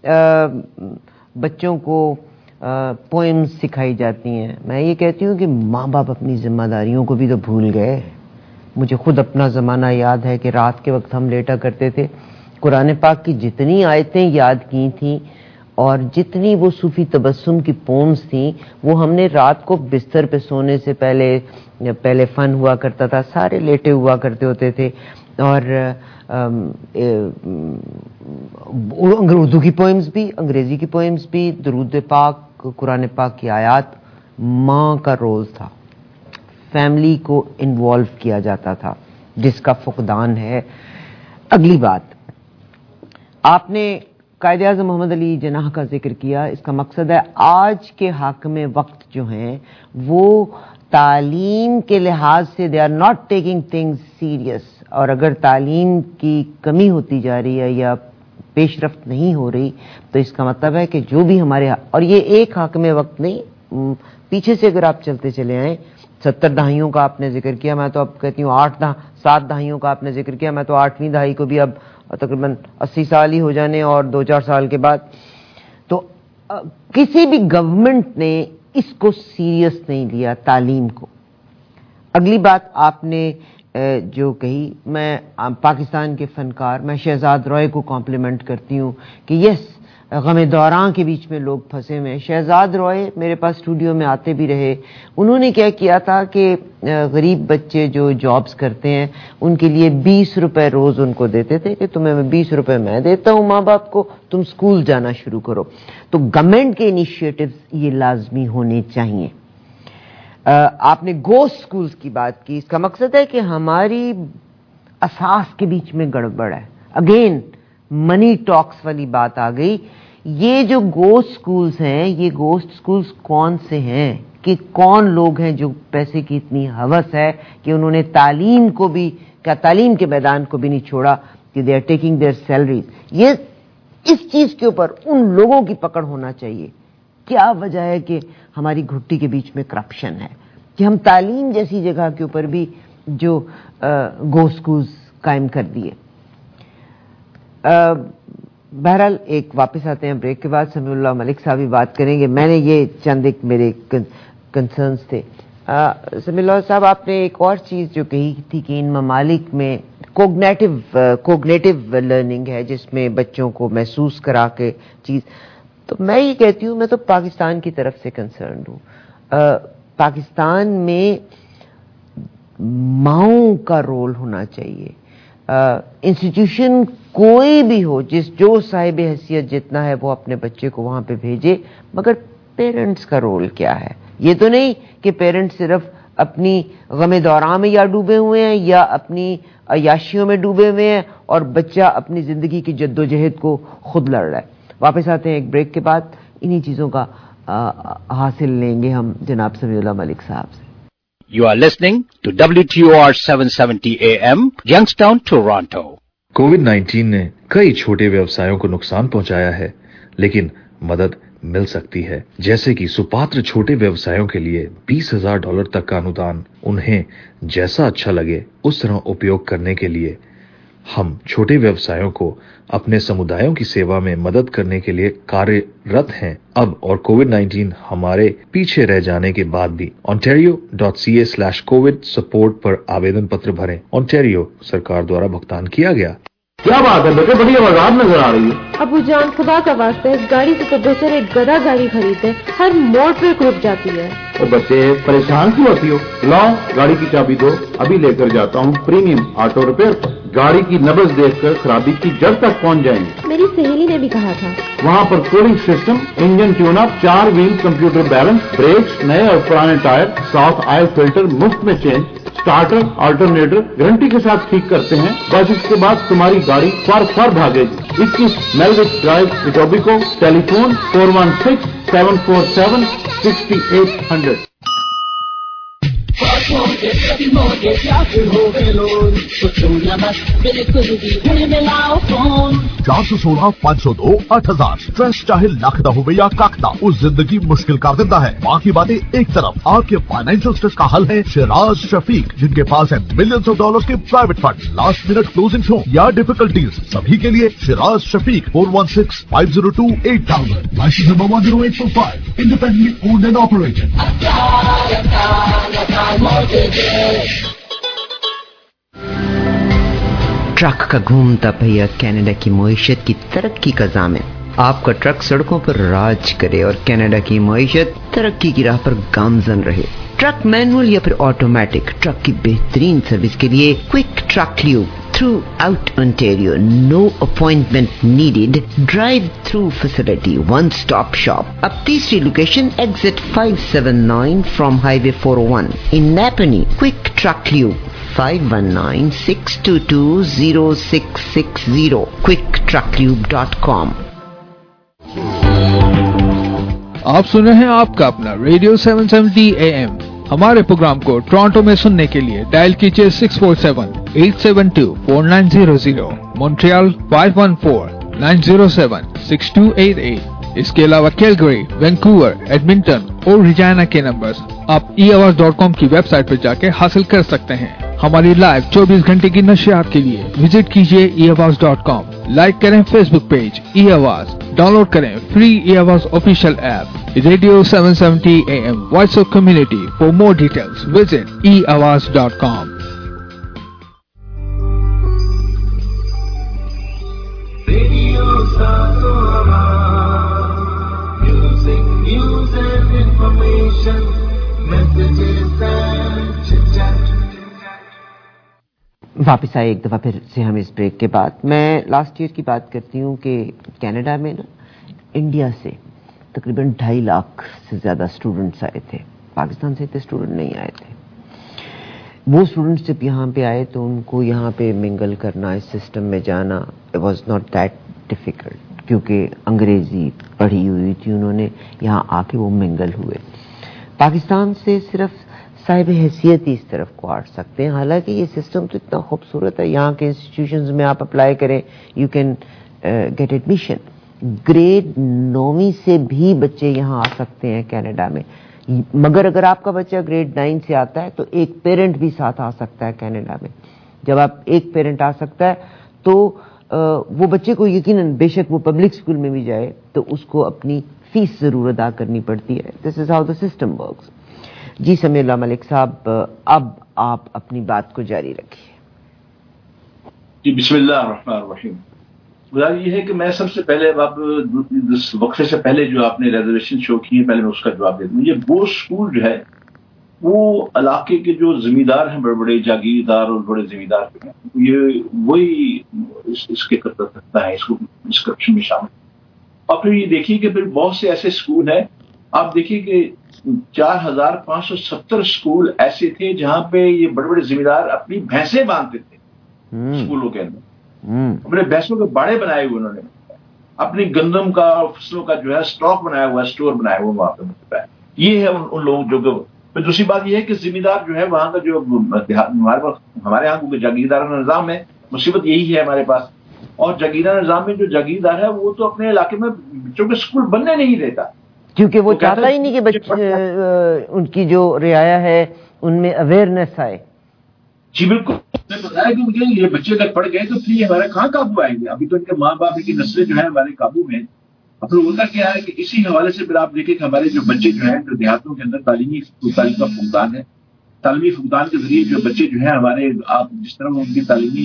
بچوں کو پوئمز سکھائی جاتی ہیں. میں یہ کہتی ہوں کہ ماں باپ اپنی ذمہ داریوں کو بھی تو بھول گئے. مجھے خود اپنا زمانہ یاد ہے کہ رات کے وقت ہم لیٹا کرتے تھے, قرآن پاک کی جتنی آیتیں یاد کی تھیں اور جتنی وہ صوفی تبسم کی پومز تھیں وہ ہم نے رات کو بستر پہ سونے سے پہلے فن ہوا کرتا تھا, سارے لیٹے ہوا کرتے ہوتے تھے. اور اردو کی پوئمز بھی, انگریزی کی پوئمز بھی, درود پاک, قرآن پاک کی آیات. ماں کا رول تھا, فیملی کو انوالو کیا جاتا تھا, جس کا فقدان ہے. اگلی بات, آپ نے قائد اعظم محمد علی جناح کا ذکر کیا، اس کا مقصد ہے آج کے حاکم وقت جو ہیں وہ تعلیم کے لحاظ سے they are not taking things serious, اور اگر تعلیم کی کمی ہوتی جا رہی ہے یا پیش رفت نہیں ہو رہی تو اس کا مطلب ہے کہ جو بھی ہمارے، اور یہ ایک حاکم وقت نہیں، پیچھے سے اگر آپ چلتے چلے آئیں، 70 دہائیوں کا آپ نے ذکر کیا، میں تو اب کہتی ہوں 7 دہائیوں کا آپ نے ذکر کیا، میں تو 8ویں دہائی کو بھی اب تقریباً 80 سال ہی ہو جانے اور 2-4 سال کے بعد، تو کسی بھی گورنمنٹ نے اس کو سیریس نہیں لیا تعلیم کو۔ اگلی بات آپ نے جو کہی، میں پاکستان کے فنکار، میں شہزاد روئے کو کمپلیمنٹ کرتی ہوں کہ یس، غم دوراں کے بیچ میں لوگ پھنسے ہوئے ہیں۔ شہزاد روئے میرے پاس اسٹوڈیو میں آتے بھی رہے، انہوں نے کیا کیا تھا کہ غریب بچے جو جابز کرتے ہیں ان کے لیے 20 روپے روز ان کو دیتے تھے کہ تمہیں 20 روپے میں دیتا ہوں ماں باپ کو، تم اسکول جانا شروع کرو۔ تو گورنمنٹ کے انیشیٹوز یہ لازمی ہونے چاہیے۔ آپ نے گوسٹ سکولز کی بات کی، اس کا مقصد ہے کہ ہماری اساس کے بیچ میں گڑبڑ ہے۔ اگین منی ٹاکس والی بات آ گئی۔ یہ جو گوسٹ سکولز ہیں، یہ گوسٹ سکولز کون سے ہیں، کہ کون لوگ ہیں جو پیسے کی اتنی ہوس ہے کہ انہوں نے تعلیم کو بھی، کیا تعلیم کے میدان کو بھی نہیں چھوڑا کہ they are taking their salaries. یہ اس چیز کے اوپر ان لوگوں کی پکڑ ہونا چاہیے۔ کیا وجہ ہے کہ ہماری گھٹی کے بیچ میں کرپشن ہے کہ ہم تعلیم جیسی جگہ کے اوپر بھی جو گوسٹ سکولز قائم کر دیے۔ بہرحال ایک واپس آتے ہیں بریک کے بعد، سمیع اللہ ملک صاحب بھی بات کریں گے۔ میں نے یہ چند ایک میرے کنسرنز تھے۔ سمیع اللہ صاحب، آپ نے ایک اور چیز جو کہی تھی کہ ان ممالک میں کوگنیٹو لرننگ ہے جس میں بچوں کو محسوس کرا کے چیز، تو میں یہ کہتی ہوں، میں تو پاکستان کی طرف سے کنسرنڈ ہوں۔ پاکستان میں ماؤں کا رول ہونا چاہیے۔ انسٹیٹیوشن کوئی بھی ہو، جو صاحب حیثیت جتنا ہے وہ اپنے بچے کو وہاں پہ بھیجے، مگر پیرنٹس کا رول کیا ہے؟ یہ تو نہیں کہ پیرنٹس صرف اپنی غم دوراں میں یا ڈوبے ہوئے ہیں یا اپنی عیاشیوں میں ڈوبے ہوئے ہیں اور بچہ اپنی زندگی کی جدوجہد کو خود لڑ رہا ہے۔ واپس آتے ہیں ایک بریک کے بعد، انہی چیزوں کا حاصل لیں گے ہم جناب سمیع اللہ ملک صاحب سے۔ You are listening to WTOR 770 AM, Youngstown, Toronto. کووڈ-19 نے کئی چھوٹے ویوسایوں کو نقصان پہنچایا ہے، لیکن مدد مل سکتی ہے، جیسے کہ سپاتر چھوٹے ویوسایوں کے لیے $20,000 تک کا انودان انہیں جیسا اچھا لگے اس طرح اپیوگ کرنے کے لیے ہم چھوٹے ویوسایوں کو اپنے سمودایوں کی سیوا میں مدد کرنے کے لیے کاریرت ہیں اب، اور کووڈ-19 ہمارے پیچھے رہ جانے کے بعد بھی۔ ontario.ca/covid support پر آویدن پتر بھریں۔ ontario سرکار دوارا بھگتان کیا گیا۔ کیا بات ہے بیٹے، بڑی آواز نظر آ رہی ہے۔ ابو جان، خدا کا واسطہ اس گاڑی سے تو بہتر ایک گدا گاڑی خریدے، ہر موڑ پہ رک جاتی ہے۔ تو بچے پریشان کیوں ہوتی ہو؟ لاؤ گاڑی کی چابی دو، ابھی لے کر جاتا ہوں پریمیم آٹو ریپیئر پر۔ گاڑی کی نبض دیکھ کر خرابی کی جڑ تک پہنچ جائیں گے۔ میری سہیلی نے بھی کہا تھا۔ وہاں پر cooling system, engine tune up, 4 wheel computer balance, brakes, نئے اور پرانے ٹائر، ساتھ آئل فلٹر مفت میں چینج، سٹارٹر آلٹرنیٹر گارنٹی کے ساتھ ٹھیک کرتے ہیں۔ بس اس کے بعد تمہاری گاڑی فر بھاگے گی۔ 21 میلوک ڈرائیو اٹوبیکو، ٹیلی فون 416-747-6800۔ چار سو 502-8000 سٹریس چاہے لکھتا ہو یا کاکتا، اس زندگی مشکل کر دیتا ہے۔ باقی باتیں ایک طرف، آپ کے فائنینشیل سٹریس کا حل ہے شیراز شفیق، جن کے پاس ہے ملینز آف ڈالرز کے private fund, last minute closing ہو یا ڈیفیکلٹیز، سبھی کے لیے Shiraz Shafiq 416-502-8000، licence number 10845، independently owned and operated. Truck کا گھومتا پہیا کینیڈا کی معیشت کی ترقی کا ضامن۔ آپ کا ٹرک سڑکوں پر راج کرے اور کینیڈا کی معیشت ترقی کی راہ پر گامزن رہے۔ ٹرک مینول یا پھر آٹومیٹک، ٹرک کی بہترین سروس کے لیے Quick Truck Lube throughout Ontario, no appointment needed, drive through facility, one stop shop. اب تیسری location exit 579 from Highway 401 in Napanee. Quick Truck Lube 519-622-0660, quicktrucklube.com. आप सुन रहे हैं आपका अपना रेडियो 770 AM। हमारे प्रोग्राम को टोरंटो में सुनने के लिए डायल कीजिए 647-872-4900, मॉन्ट्रियल 514-907-6288। इसके अलावा कैलगरी, वैंकूवर, एडमिंटन और रिजाना के नंबर्स आप eAवाज.com की वेबसाइट पर जाके हासिल कर सकते हैं। हमारी लाइव 24 घंटे की नशियात के लिए विजिट कीजिए eAवाज.com। लाइक करें फेसबुक पेज eAवाज, डाउनलोड करें फ्री eAवाज official app radio 770 AM voice of community. For more details visit eAवाज.com। वापस आए एक दफ़ा फिर से हम इस ब्रेक के बाद। मैं लास्ट ईयर की बात करती हूँ कि कनाडा में ना इंडिया से तकरीबन 2.5 लाख से ज़्यादा स्टूडेंट्स आए थे। पाकिस्तान से इतने स्टूडेंट नहीं आए थे। वो स्टूडेंट्स जब यहाँ पे आए तो उनको यहाँ पे मिंगल करना, इस सिस्टम में जाना, it was not that difficult, क्योंकि अंग्रेज़ी पढ़ी हुई थी उन्होंने, यहाँ आके वो मिंगल हुए। पाकिस्तान से सिर्फ साहिब हैसियत ही इस तरफ को आ सकते हैं। हालांकि ये सिस्टम तो इतना खूबसूरत है, यहाँ के इंस्टीट्यूशंस में आप अप्लाई करें, you can get admission. Grade 9वीं से भी बच्चे यहाँ आ सकते हैं कनाडा में, मगर अगर आपका बच्चा ग्रेड 9 से आता है तो एक पेरेंट भी साथ आ सकता है कनाडा में। जब आप एक पेरेंट आ सकता है तो वो बच्चे को यकीनन, बेशक वो पब्लिक स्कूल में भी जाए तो उसको अपनी फीस जरूर अदा करनी पड़ती है। This is how the system works. जी समीउल्लाह मलिक साहब, अब आप अपनी बात को जारी रखिए। जी बिस्मिल्लाहिर्रहमानिर्रहीम। गुजारिश ये है कि मैं सबसे पहले आप इस वक्फे से पहले जो आपने रिजर्वेशन शो की है, पहले मैं उसका जवाब दे दूं। ये वो स्कूल जो है वो इलाके के जो जमींदार हैं, बड़े बड़े जागीरदार और बड़े जमींदार हैं, ये वही इसके करता है, इसको इस करप्शन में शामिल। और फिर ये देखिए कि फिर बहुत से ऐसे स्कूल हैं, आप देखिए कि 4570 स्कूल ऐसे थे जहां पे ये बड़े बड़े जिम्मेदार अपनी भैंसें बांधते थे स्कूलों के अंदर। अपने भैंसों के बाड़े बनाए हुए उन्होंने, अपनी गंदम का, फसलों का जो है स्टॉक बनाया हुआ है, स्टोर बनाया हुआ वहां पे। ये है उन लोगों जो। फिर दूसरी बात ये है कि जिम्मेदार जो है वहां का जो हमारे यहाँ को जागीरदार निजाम है, मुसीबत यही है हमारे पास। और जागीरदार निजाम में जो जागीरदार है वो तो अपने इलाके में बच्चों के स्कूल बनने नहीं देता, क्योंकि वो चाहता ही नहीं कि बच्चे उनकी जो रियाया है उनमें अवेयरनेस आए। जी बिल्कुल, मैं बताया कि मुझे ये बच्चे अगर पढ़ गए तो फिर ये हमारे कहाँ काबू आएंगे। अभी तो इनके माँ बाप की नस्लें जो है हमारे काबू में। अब तो होता क्या है कि इसी हवाले से फिर आप देखें कि हमारे जो बच्चे जो है जो देहातों के अंदर तालीम का फुकदान है, तालीमी फुकदान के जरिए जो बच्चे जो है हमारे, आप जिस तरह उनकी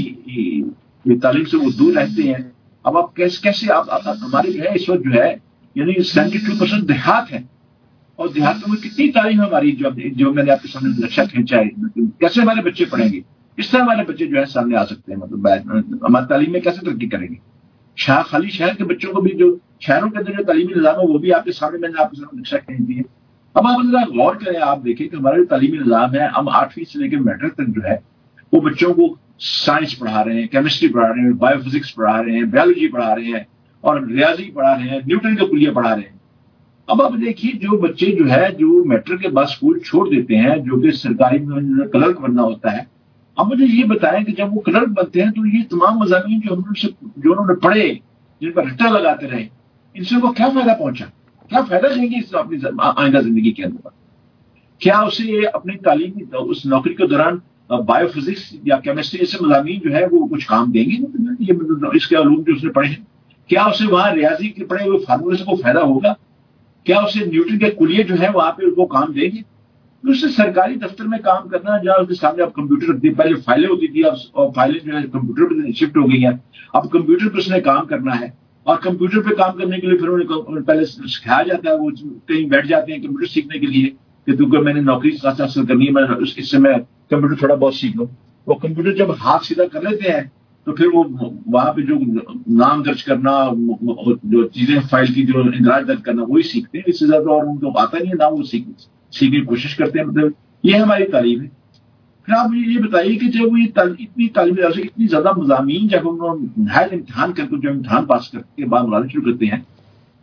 तालीम से वो दूर रहते हैं। अब आप कैसे आप हमारे जो है इस वक्त जो है यानी 72% देहात है, और देहातों में कितनी तालीम हमारी जो मैंने आपके सामने नक्शा खींचा है, कैसे हमारे बच्चे पढ़ेंगे, इस तरह हमारे बच्चे जो है सामने आ सकते हैं। मतलब हमारी तालीम में कैसे तरक्की करेंगे। खाली शहर के बच्चों को भी, जो शहरों के अंदर जो तालीमी निजाम है वो भी आपके सामने, मैंने आपके सामने नक्शा खींच दिया। अब आप अगर गौर करें, आप देखें कि हमारा जो तालीमी निजाम है, हम 8वीं से लेकर मैट्रिक तक जो है वो बच्चों को साइंस पढ़ा रहे हैं, केमिस्ट्री पढ़ा रहे हैं, बायोफिजिक्स पढ़ा रहे हैं, बायोलॉजी पढ़ा रहे हैं, और रियाजी पढ़ा रहे हैं, न्यूटन के कुलिया पढ़ा रहे हैं। अब आप देखिए जो बच्चे जो है जो मैट्रिक के बाद स्कूल छोड़ देते हैं, जो कि सरकारी क्लर्क बनना होता है, अब मुझे ये बताएं कि जब वो क्लर्क बनते हैं तो ये तमाम मज़ामीन जो उन्होंने पढ़े, जिन पर रट्टा लगाते रहे, इनसे वो क्या फायदा पहुंचा, क्या फायदा देंगे इस अपनी आइंदा जिंदगी के अंदर। क्या उसे अपनी तालीमी उस नौकरी के दौरान बायोफिजिक्स या केमिस्ट्री जैसे मज़ामीन जो है वो कुछ काम देंगे? ये इसके अलूम जो उसने पढ़े हैं, क्या उसे वहां रियाजी के पढ़े हुए फार्मूले से कोई फायदा होगा? क्या उसे न्यूटन के कुलिये जो है वहां पे उसको काम देंगे? उससे सरकारी दफ्तर में काम करना, जहाँ उसके सामने आप कंप्यूटर रखते, पहले फाइलें होती थी, अब फाइलें जो है कंप्यूटर पर शिफ्ट हो गई हैं। अब कंप्यूटर पर उसने काम करना है, और कंप्यूटर पे काम करने के लिए फिर उन्हें पहले सिखाया जाता है, वो कहीं बैठ जाते हैं कंप्यूटर सीखने के लिए कि तुमको मैंने नौकरी हासिल करनी है, मैं इससे मैं कंप्यूटर थोड़ा बहुत सीख लूं। वो कंप्यूटर जब हाथ सीधा कर लेते हैं तो फिर वो वहां पे जो नाम दर्ज करना, जो चीजें फाइल की जो इंदराज दर्ज करना, वही सीखते हैं। इससे ज्यादा और उनको आता नहीं है ना, वो सीखने की कोशिश करते हैं। मतलब ये हमारी तालीम है। फिर आप मुझे ये बताइए कि जब ये इतनी तालीम इतनी ज्यादा मज़ामीन जब उन्होंने नहायत इम्तिहान करके, जब इम्तिहान पास करके बाद मुलाजिमत शुरू करते हैं,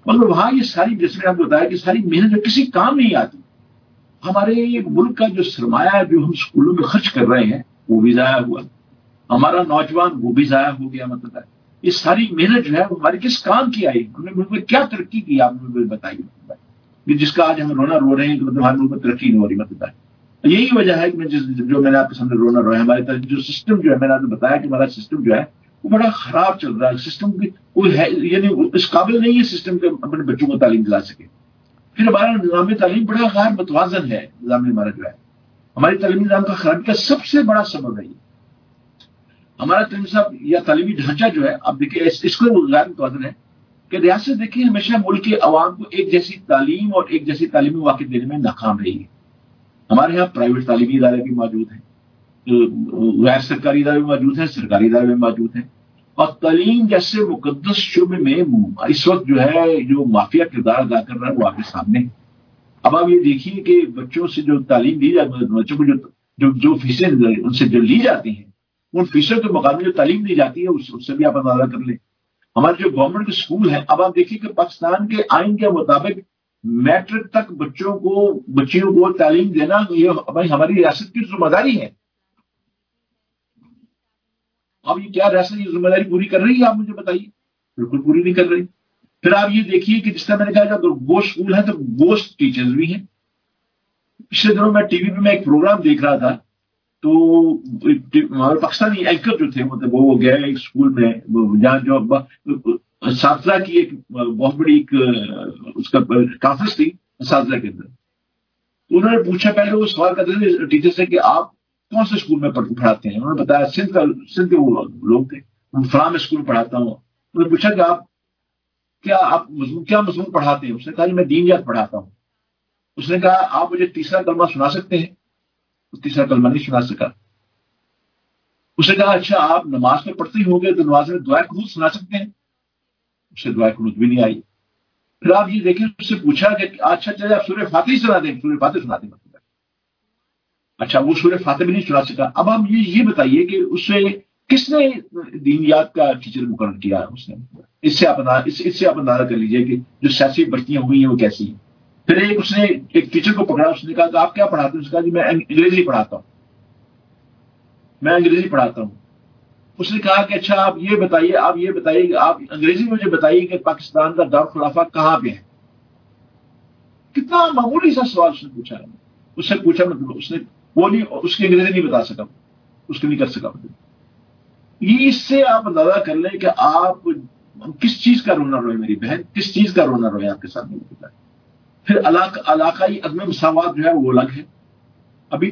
مگر وہاں یہ ساری جیسے میں آپ کو بتایا کہ ساری محنت جو کسی کام نہیں آتی. ہمارے ملک کا جو سرمایہ جو ہم اسکولوں میں خرچ کر رہے ہیں وہ بھی ضائع ہوا, ہمارا نوجوان وہ بھی ضائع ہو گیا. مطلب ہے یہ ساری محنت جو ہے وہ ہماری کس کام کی آئی, ہم نے ملک میں کیا ترقی کی آپ نے بتائیے, جس کا آج ہم رونا رو رہے ہیں کہ مطلب ہمارے ملک میں ترقی نہیں ہو رہی. مطلب ہے یہی وجہ ہے کہ جو میں نے آپ کے سامنے رونا رو ہے, ہمارے جو سسٹم جو ہے میں نے آپ کو بتایا کہ ہمارا سسٹم جو ہے وہ بڑا خراب چل رہا ہے. سسٹم کی کوئی ہے یعنی اس قابل نہیں ہے سسٹم کے اپنے بچوں کو تعلیم دلا سکے. پھر ہمارا نظام تعلیم بڑا غیر متوازن ہے. نظام ہمارا جو ہے ہماری تعلیمی نظام کا خرابی کا سب سے بڑا سبب ہے ہمارا تعلیمی ڈھانچہ جو ہے. آپ دیکھیں اس کو غیر متوازن ہے کہ ریاست دیکھیں ہمیشہ ملک کے عوام کو ایک جیسی تعلیم اور ایک جیسی تعلیمی مواقع دینے میں ناکام رہی ہے. ہمارے یہاں پرائیویٹ تعلیمی ادارے بھی موجود ہیں, غیر سرکاری ادارے بھی موجود ہیں, سرکاری ادارے بھی موجود ہیں, اور تعلیم جیسے مقدس شعبے میں اس وقت جو ہے جو مافیا کردار ادا کر رہا ہے وہ آپ کے سامنے ہے. اب آپ یہ دیکھیے کہ بچوں سے جو تعلیم دی جاتی ہے, بچوں کو جو فیسیں ان سے جو لی جاتی ہیں ان فیسوں کے مقابلے جو تعلیم دی جاتی ہے اس سے بھی آپ اندازہ کر لیں. ہمارے جو گورنمنٹ کے اسکول ہیں, اب آپ دیکھیے کہ پاکستان کے آئین کے مطابق میٹرک تک بچیوں کو تعلیم دینا یہ ہماری ریاست کی ذمہ داری ہے. اب یہ کیا ریاست یہ ذمہ داری پوری کر رہی ہے آپ مجھے بتائیے؟ بالکل پوری نہیں کر رہی. پھر آپ یہ دیکھیے کہ جس طرح میں نے کہا اگر گوشت اسکول ہے تو گوشت ٹیچرز بھی ہیں. پچھلے دنوں میں ٹی وی پہ میں ایک پروگرام دیکھ رہا تھا تو ہمارے پاکستانی اینکر جو تھے مطلب وہ گئے ایک اسکول میں جہاں جو اساتذہ کی ایک بہت بڑی ایک اس کا کانفرنس تھی اساتذہ کے اندر. تو انہوں نے پوچھا, پہلے وہ سوال کرتے تھے ٹیچر سے کہ آپ کون سے اسکول میں پڑھاتے ہیں؟ انہوں نے بتایا سندھ کے وہ لوگ تھے, فلاں میں اسکول پڑھاتا ہوں. انہوں نے پوچھا کہ آپ کیا مضمون پڑھاتے ہیں؟ اس نے کہا میں دینیات پڑھاتا ہوں. اس نے کہا آپ مجھے تیسرا کلمہ سنا سکتے ہیں؟ تیسرا کلمہ نہیں سنا سکا. اس نے کہا اچھا آپ نماز میں پڑھتے ہی ہوں گے تو نماز میں دعائے قنوت سنا سکتے ہیں؟ اس سے دعائے قنوت بھی نہیں آئی. پھر آپ یہ دیکھیں اس سے پوچھا کہ اچھا چلے آپ سورہ فاتح سنا دیں. سورہ فاتح سنا دیں. اچھا وہ سورہ فاتح بھی نہیں سنا سکا. اب آپ یہ بتائیے کہ اس سے کس نے دینیات کا ٹیچر مقرر کیا ہے؟ اس نے. اس سے آپ اندازہ کر لیجئے کہ جو سیاسی بھرتیاں ہوئی ہیں وہ کیسی ہیں. پھر اس نے ایک ٹیچر کو پکڑا, اس نے کہا کہ آپ کیا پڑھاتے ہیں؟ اس نے کہا جی میں انگریزی پڑھاتا ہوں. اس نے کہا کہ اچھا آپ یہ بتائیے کہ آپ انگریزی میں مجھے بتائیے کہ پاکستان کا دارالخلافہ کہاں پہ ہے. کتنا معمولی سا سوال اس نے پوچھا. اس سے پوچھا مطلب اس نے وہ نہیں, اس کی انگریزی نہیں بتا سکا, اس کو نہیں کر سکا. یہ اس سے آپ اندازہ کر لیں کہ آپ کس چیز کا رونا روئے میری بہن, کس چیز کا رونا روئے آپ کے ساتھ نہیں بتائے. پھر علاقائی عدم مساوات جو ہے وہ الگ ہے. ابھی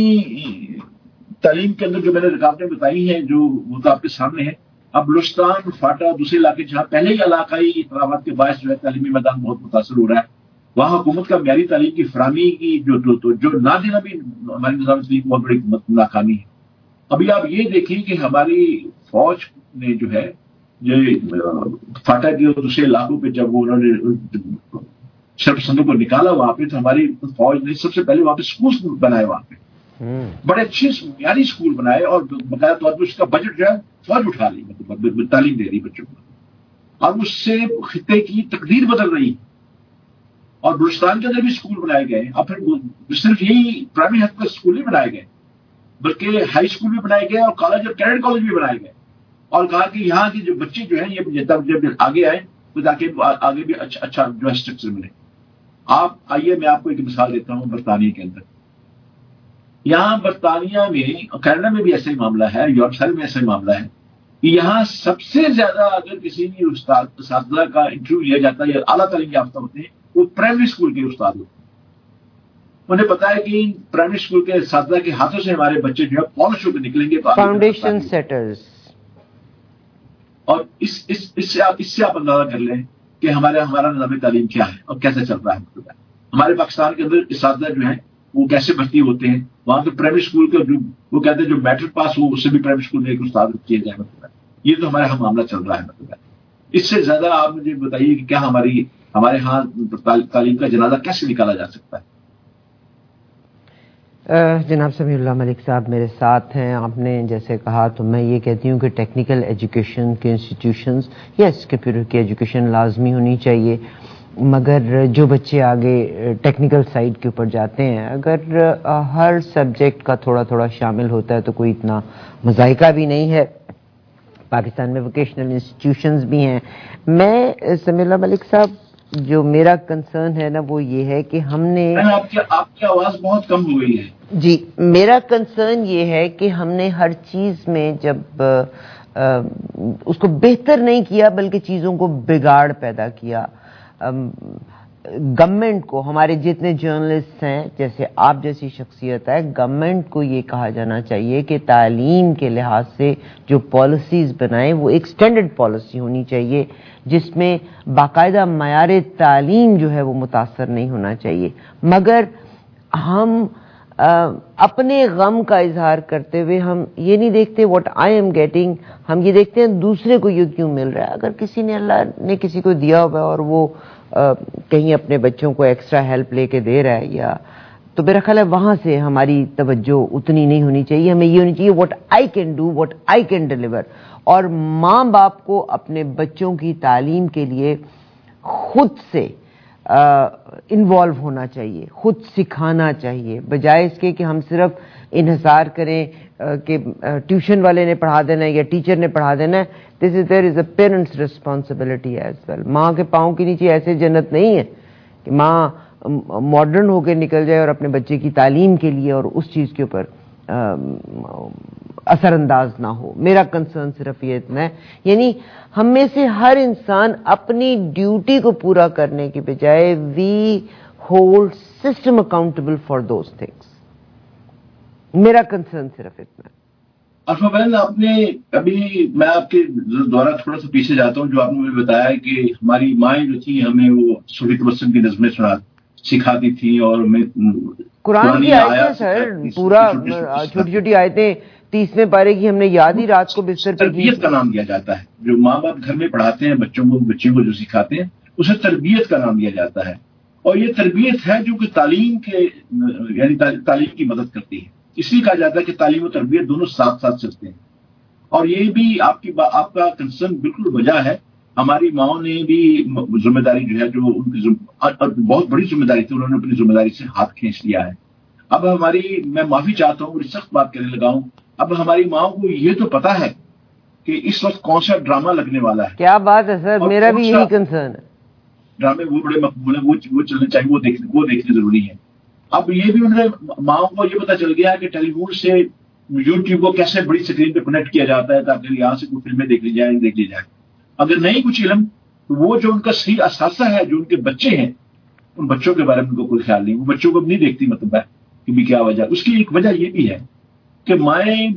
تعلیم کے اندر جو میں نے رکاوٹیں بتائی ہیں جو وہ تو آپ کے سامنے ہے. اب بلوچستان, فاٹا, دوسرے علاقے جہاں پہلے ہی علاقائی اختلافات کے باعث جو ہے تعلیمی میدان بہت متاثر ہو رہا ہے, وہاں حکومت کا معیاری تعلیم کی فراہمی کی جو نہ دینا بھی ہماری نظام تعلیم کی بہت بڑی ناکامی ہے. ابھی آپ یہ دیکھیں کہ ہماری فوج نے جو ہے فاٹا کے دوسرے علاقوں پہ جب وہ انہوں نے شرپسندوں کو نکالا وہاں پہ تو ہماری فوج نے سب سے پہلے وہاں پہ اسکول بنائے, وہاں پہ بڑے اچھے معیاری اسکول بنائے اور باقاعدہ طور پر اس کا بجٹ جو ہے فوج اٹھا لی, مطلب تعلیم دے رہی بچوں کو. اور اس سے خطے کی تقدیر بدل رہی. اور بلوچستان کے اندر بھی اسکول بنائے گئے. اور پھر صرف یہی پرائمری حد تک اسکول نہیں بنائے گئے بلکہ ہائی اسکول بھی بنائے گئے اور کالج اور کیڈٹ کالج بھی بنائے گئے. اور کہا کہ یہاں کے جو بچے جو ہیں یہ جب آگے آئے تو تاکہ آگے بھی اچھا جو ہے اسٹرکچر ملے. آپ آئیے میں آپ کو ایک مثال دیتا ہوں برطانیہ کے اندر. یہاں برطانیہ میں, کینیڈا میں بھی ایسا ہی معاملہ ہے, یورپ شہر میں ایسا ہی معاملہ ہے کہ یہاں سب سے زیادہ اگر کسی بھی اساتذہ کا انٹرویو لیا جاتا ہے یا اعلیٰ تعلیم یافتہ ہوتے ہیں وہ پرائمری اسکول کے استاد ہوتے ہیں. انہیں پتا ہے کہ پرائمری اسکول کے اساتذہ کے ہاتھوں سے ہمارے بچے جو ہے پالش ہو کے نکلیں گے فاؤنڈیشن سیٹرز. اور اس سے آپ اندازہ کر لیں کہ ہمارا نظام تعلیم کیا ہے اور کیسے چل رہا ہے. ہمارے پاکستان کے اندر اساتذہ جو ہیں وہ کیسے بھرتی ہوتے ہیں. وہاں پہ پرائمری اسکول کا وہ کہتے ہیں جو میٹرک پاس ہو اس سے بھی پرائمری اسکول میں ایک استاد کیے جائے. مطلب یہ تو ہمارے یہاں معاملہ چل رہا ہے. مطلب اس سے زیادہ آپ مجھے بتائیے کہ کیا ہمارے ہاں تعلیم کا جنازہ کیسے نکالا جا سکتا ہے. جناب سمیع اللہ ملک صاحب میرے ساتھ ہیں. آپ نے جیسے کہا تو میں یہ کہتی ہوں کہ ٹیکنیکل ایجوکیشن کے انسٹیٹیوشنز، یس کمپیوٹر کی ایجوکیشن لازمی ہونی چاہیے، مگر جو بچے آگے ٹیکنیکل سائڈ کے اوپر جاتے ہیں اگر ہر سبجیکٹ کا تھوڑا تھوڑا شامل ہوتا ہے تو کوئی اتنا مذائقہ بھی نہیں ہے. پاکستان میں ووکیشنل انسٹیٹیوشنز بھی ہیں. میں سمیع اللہ ملک صاحب جو میرا کنسرن ہے نا وہ یہ ہے کہ ہم نے آپ کی آواز بہت کم ہو گئی ہے. جی میرا کنسرن یہ ہے کہ ہم نے ہر چیز میں جب اس کو بہتر نہیں کیا بلکہ چیزوں کو بگاڑ پیدا کیا. گورنمنٹ کو، ہمارے جتنے جرنلسٹ ہیں جیسے آپ جیسی شخصیت ہے، گورنمنٹ کو یہ کہا جانا چاہیے کہ تعلیم کے لحاظ سے جو پالیسیز بنائیں وہ ایک اسٹینڈرڈ پالیسی ہونی چاہیے جس میں باقاعدہ معیار تعلیم جو ہے وہ متاثر نہیں ہونا چاہیے. مگر ہم اپنے غم کا اظہار کرتے ہوئے ہم یہ نہیں دیکھتے واٹ آئی ایم گیٹنگ، ہم یہ دیکھتے ہیں دوسرے کو یہ کیوں مل رہا ہے. اگر کسی نے، اللہ نے کسی کو دیا ہوا ہے اور وہ کہیں اپنے بچوں کو ایکسٹرا ہیلپ لے کے دے رہا ہے یا تو میرا خیال ہے وہاں سے ہماری توجہ اتنی نہیں ہونی چاہیے. ہمیں یہ ہونی چاہیے what I can do, what I can deliver. اور ماں باپ کو اپنے بچوں کی تعلیم کے لیے خود سے انوالو ہونا چاہیے، خود سکھانا چاہیے، بجائے اس کے کہ ہم صرف انحصار کریں کہ ٹیوشن والے نے پڑھا دینا ہے یا ٹیچر نے پڑھا دینا ہے. There is a parents responsibility as well. ماں کے پاؤں کے نیچے ایسے جنت نہیں ہے کہ ماں ماڈرن ہو کے نکل جائے اور اپنے بچے کی تعلیم کے لیے اور اس چیز کے اوپر اثر انداز نہ ہو. میرا کنسرن صرف یہ اتنا ہے، یعنی ہم میں سے ہر انسان اپنی ڈیوٹی کو پورا کرنے کی بجائے we hold system accountable for those things. میرا کنسرن صرف اتنا ہے. اشفا بہن، آپ نے ابھی، میں آپ کے دوارا تھوڑا سا پیچھے جاتا ہوں، جو آپ نے مجھے بتایا کہ ہماری مائیں جو تھیں ہمیں وہ سورہ تبسم کی نظمیں سکھاتی تھیں اور ہمیں قرآن کی آیتیں سر پورا چھوٹی چھوٹی آیتیں 30ویں پارے کی ہم نے یاد ہی رات کو بستر پہ کی. تربیت کا نام دیا جاتا ہے. جو ماں باپ گھر میں پڑھاتے ہیں بچوں کو جو سکھاتے ہیں اسے تربیت کا نام دیا جاتا ہے. اور یہ تربیت ہے جو کہ تعلیم کے یعنی تعلیم کی مدد کرتی ہے. اس لیے کہا جاتا ہے کہ تعلیم و تربیت دونوں ساتھ ساتھ چلتے ہیں. اور یہ بھی آپ کا کنسرن بالکل وجہ ہے. ہماری ماؤں نے بھی ذمہ داری جو ہے، جو ان کی بہت بڑی ذمہ داری تھی، انہوں نے اپنی ذمہ داری سے ہاتھ کھینچ لیا ہے. اب میں معافی چاہتا ہوں، بڑی سخت بات کرنے لگا ہوں. اب ہماری ماؤں کو یہ تو پتا ہے کہ اس وقت کون سا ڈرامہ لگنے والا ہے. کیا بات ہے سر، میرا بھی یہی کنسرن ہے. ڈرامے وہ بڑے مقبول ہیں، وہ چلنے چاہیے، وہ دیکھنے ضروری ہے. اب یہ بھی انہیں ماؤں کو یہ پتا چل گیا کہ ٹیلی ووڈ سے یوٹیوب کو کیسے بڑی اسکرین پہ کنیکٹ کیا جاتا ہے تاکہ یہاں سے کوئی فلمیں دیکھ لی جائے. اگر نہیں کچھ علم تو وہ جو ان کا صحیح اثاثہ ہے، جو ان کے بچے ہیں، ان بچوں کے بارے میں ان کو کوئی خیال نہیں. وہ بچوں کو نہیں دیکھتی، مطلب ہے کہ بھی کیا وجہ. اس کی ایک وجہ یہ بھی ہے کہ مائیں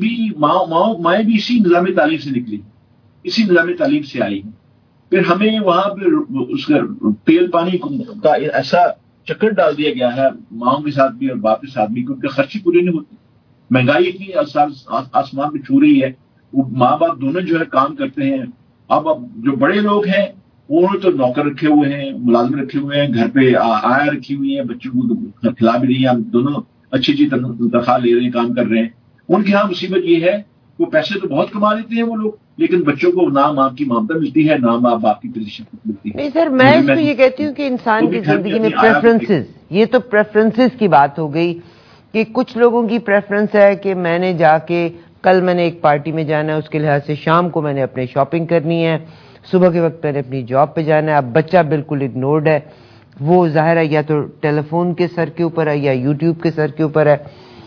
بھی اسی نظام تعلیم سے نکلی، اسی نظام تعلیم سے آئی ہیں. پھر ہمیں وہاں پہ اس کا تیل پانی کا ایسا چکر ڈال دیا گیا ہے ماؤں کے ساتھ بھی اور باپ کے ساتھ بھی کہ ان کے خرچے پورے نہیں ہوتے. مہنگائی اتنی آسمان پہ چھو رہی ہے. وہ ماں باپ دونوں جو ہے کام کرتے ہیں. اب جو بڑے لوگ ہیں انہوں نے تو نوکر رکھے ہوئے ہیں، ملازم رکھے ہوئے ہیں، گھر پہ آیا رکھی ہوئی ہیں، بچوں کو کھلا بھی رہی ہیں. دونوں اچھی تنخواہ لے رہے ہیں، کام کر رہے ہیں. ان کے یہاں مصیبت یہ ہے وہ پیسے تو بہت کما لیتے ہیں وہ لوگ، لیکن بچوں کو نہ ماں کی ممتا ملتی ہے، نہ ماں باپ کی پوزیشن ملتی ہے. نہیں سر، میں اس کو یہ کہتی ہوں کہ انسان کی زندگی میں پریفرنسز، یہ تو پریفرنسز کی بات ہو گئی کہ کچھ لوگوں کی پریفرنس ہے کہ میں نے جا کے کل میں نے ایک پارٹی میں جانا ہے، اس کے لحاظ سے شام کو میں نے اپنے شاپنگ کرنی ہے، صبح کے وقت میں نے اپنی جاب پہ جانا ہے. اب بچہ بالکل اگنورڈ ہے، وہ ظاہر ہے یا تو ٹیلی فون کے سر کے اوپر ہے یا یوٹیوب کے سر کے اوپر ہے.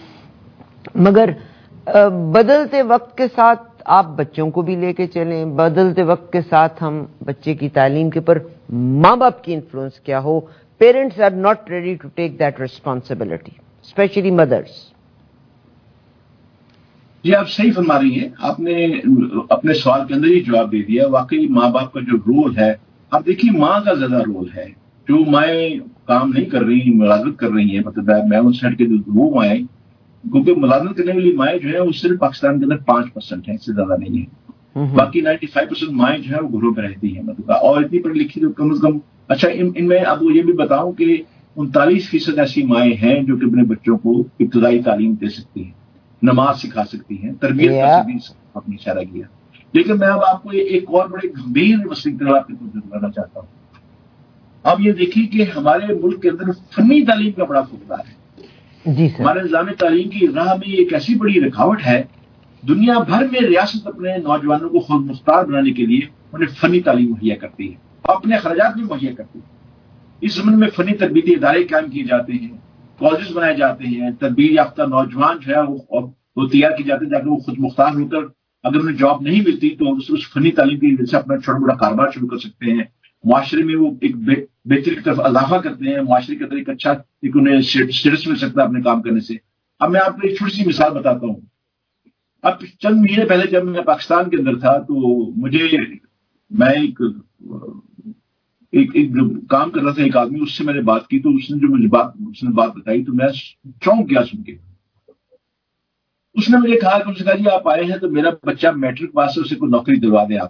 مگر بدلتے وقت کے ساتھ آپ بچوں کو بھی لے کے چلیں، بدلتے وقت کے ساتھ ہم بچے کی تعلیم کے پر ماں باپ کی انفلوئنس کیا ہو. Parents are not ready to take that responsibility, especially mothers. جی آپ صحیح فرما رہی ہیں. آپ نے اپنے سوال کے اندر ہی جواب دے دیا. واقعی ماں باپ کا جو رول ہے، آپ دیکھیے ماں کا زیادہ رول ہے. جو مائیں کام نہیں کر رہی، ملازمت کر رہی ہیں، مطلب میں ان سائڈ کے وہ مائیں، کیونکہ ملازمت کرنے والی مائیں جو ہیں وہ صرف پاکستان کے اندر 5% ہیں، اس سے زیادہ نہیں ہے. باقی 95% مائیں جو ہے وہ گھروں پہ رہتی ہیں، مطلب اور اتنی پڑھی لکھی تو کم از کم. اچھا ان میں اب یہ بھی بتاؤں کہ 39% ایسی مائیں ہیں جو کہ اپنے بچوں کو ابتدائی تعلیم دے سکتی ہیں, نماز سکھا سکتی ہیں, تربیت کر سکتی ہیں, آپ نے اشارہ کیا. لیکن میں اب آپ کو ایک اور بڑے گمبھیر مسئلے کی طرف آپ کو دلانا چاہتا ہوں. اب یہ دیکھیے کہ ہمارے ملک کے اندر فنی تعلیم کا بڑا فقدان ہے. جی سر. ہمارے نظام تعلیم کی راہ میں ایک ایسی بڑی رکاوٹ ہے. دنیا بھر میں ریاست اپنے نوجوانوں کو خود مختار بنانے کے لیے انہیں فنی تعلیم مہیا کرتی ہے, اپنے اخراجات بھی مہیا کرتی ہے. اس ضمن میں فنی تربیتی ادارے قائم کیے جاتے ہیں, کالجز بنائے جاتے ہیں, تربیت یافتہ نوجوان جو ہے وہ تیار کیے جاتے ہیں تاکہ وہ خود مختار ہو کر اگر انہیں جاب نہیں ملتی تو اس فنی تعلیم کی وجہ سے اپنا چھوٹا بڑا کاروبار شروع کر سکتے ہیں. معاشرے میں وہ ایک بہتری کی طرف اضافہ کرتے ہیں, معاشرے کے اندر ایک اچھا ایک انہیں اسٹیٹس مل سکتا ہے اپنے کام کرنے سے. اب میں آپ کو ایک چھوٹی سی مثال بتاتا ہوں. اب چند مہینے پہلے جب میں پاکستان کے اندر تھا تو میں ایک کام کر رہا تھا, ایک آدمی, اس سے میں نے بات کی تو اس نے جو مجھے بات بتائی تو میں چونک گیا سن کے. اس نے مجھے کہا کہ جی آپ آئے ہیں تو میرا بچہ میٹرک پاس ہے, اسے کوئی نوکری دلوا دیں آپ.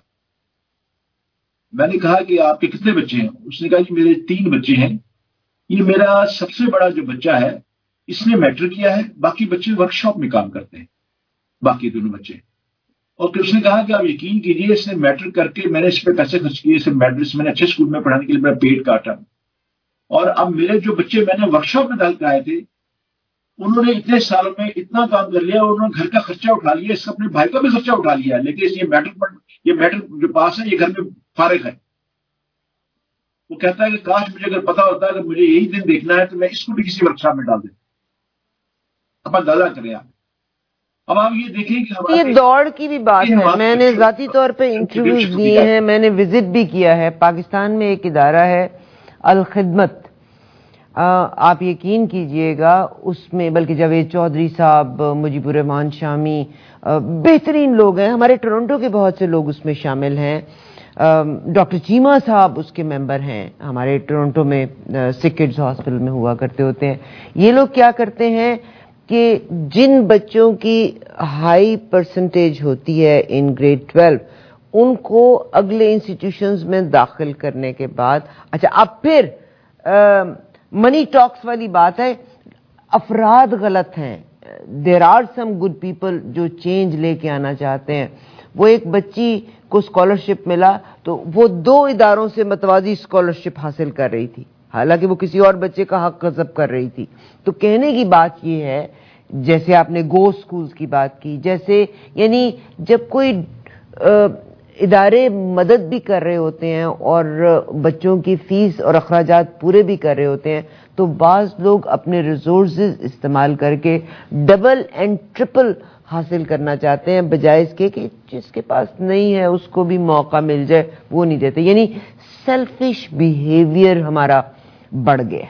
میں نے کہا کہ آپ کے کتنے بچے ہیں؟ اس نے کہا کہ میرے 3 بچے ہیں. یہ میرا سب سے بڑا جو بچہ ہے اس نے میٹرک کیا ہے, باقی بچے ورک شاپ میں کام کرتے ہیں, باقی دونوں بچے. اور پھر اس نے کہا کہ آپ یقین کیجیے اس نے میٹرک کر کے میں نے اس پہ پیسے خرچ کیے, اسے میٹرک میں نے اچھے اسکول میں پڑھانے کے لیے میرا پیٹ کاٹا. اور اب میرے جو بچے میں نے ورک شاپ میں ڈال کے آئے تھے انہوں نے اتنے سالوں میں اتنا کام کر لیا, انہوں نے گھر کا خرچہ اٹھا لیا, اس کا اپنے بھائی کا بھی خرچہ اٹھا لیا, لیکن یہ میٹرک جو پاس ہے یہ گھر میں فارغ ہے. وہ کہتا ہے کہ کاش مجھے اگر پتا ہوتا اگر مجھے یہی دن دیکھنا ہے تو میں اس کو بھی کسی ورک شاپ میں ڈال دیتا. اب اندازہ کریں آپ. اب آپ یہ دیکھیں کہ یہ دوڑ کی بھی بات ہے. میں نے ذاتی طور پہ انٹرویوز دیے ہیں, میں نے وزٹ بھی کیا ہے. پاکستان میں ایک ادارہ ہے الخدمت, آپ یقین کیجئے گا اس میں بلکہ جاوید چودھری صاحب, مجیب الرحمان شامی, بہترین لوگ ہیں. ہمارے ٹورنٹو کے بہت سے لوگ اس میں شامل ہیں. ڈاکٹر چیمہ صاحب اس کے ممبر ہیں, ہمارے ٹورنٹو میں سک کڈز ہاسپٹل میں ہوا کرتے ہوتے ہیں. یہ لوگ کیا کرتے ہیں کہ جن بچوں کی ہائی پرسنٹیج ہوتی ہے ان گریڈ 12 ان کو اگلے انسٹیٹیوشنز میں داخل کرنے کے بعد, اچھا اب پھر منی ٹاکس والی بات ہے, افراد غلط ہیں. There are some good people جو چینج لے کے آنا چاہتے ہیں. وہ ایک بچی کو اسکالرشپ ملا تو وہ 2 اداروں سے متوازی اسکالرشپ حاصل کر رہی تھی, حالانکہ وہ کسی اور بچے کا حق غصب کر رہی تھی. تو کہنے کی بات یہ ہے, جیسے آپ نے گو سکولز کی بات کی, جیسے یعنی جب کوئی ادارے مدد بھی کر رہے ہوتے ہیں اور بچوں کی فیس اور اخراجات پورے بھی کر رہے ہوتے ہیں تو بعض لوگ اپنے ریسورسز استعمال کر کے ڈبل اینڈ ٹرپل حاصل کرنا چاہتے ہیں, بجائے اس کے کہ جس کے پاس نہیں ہے اس کو بھی موقع مل جائے, وہ نہیں دیتے. یعنی سیلفش بیہیویئر ہمارا بڑھ گیا.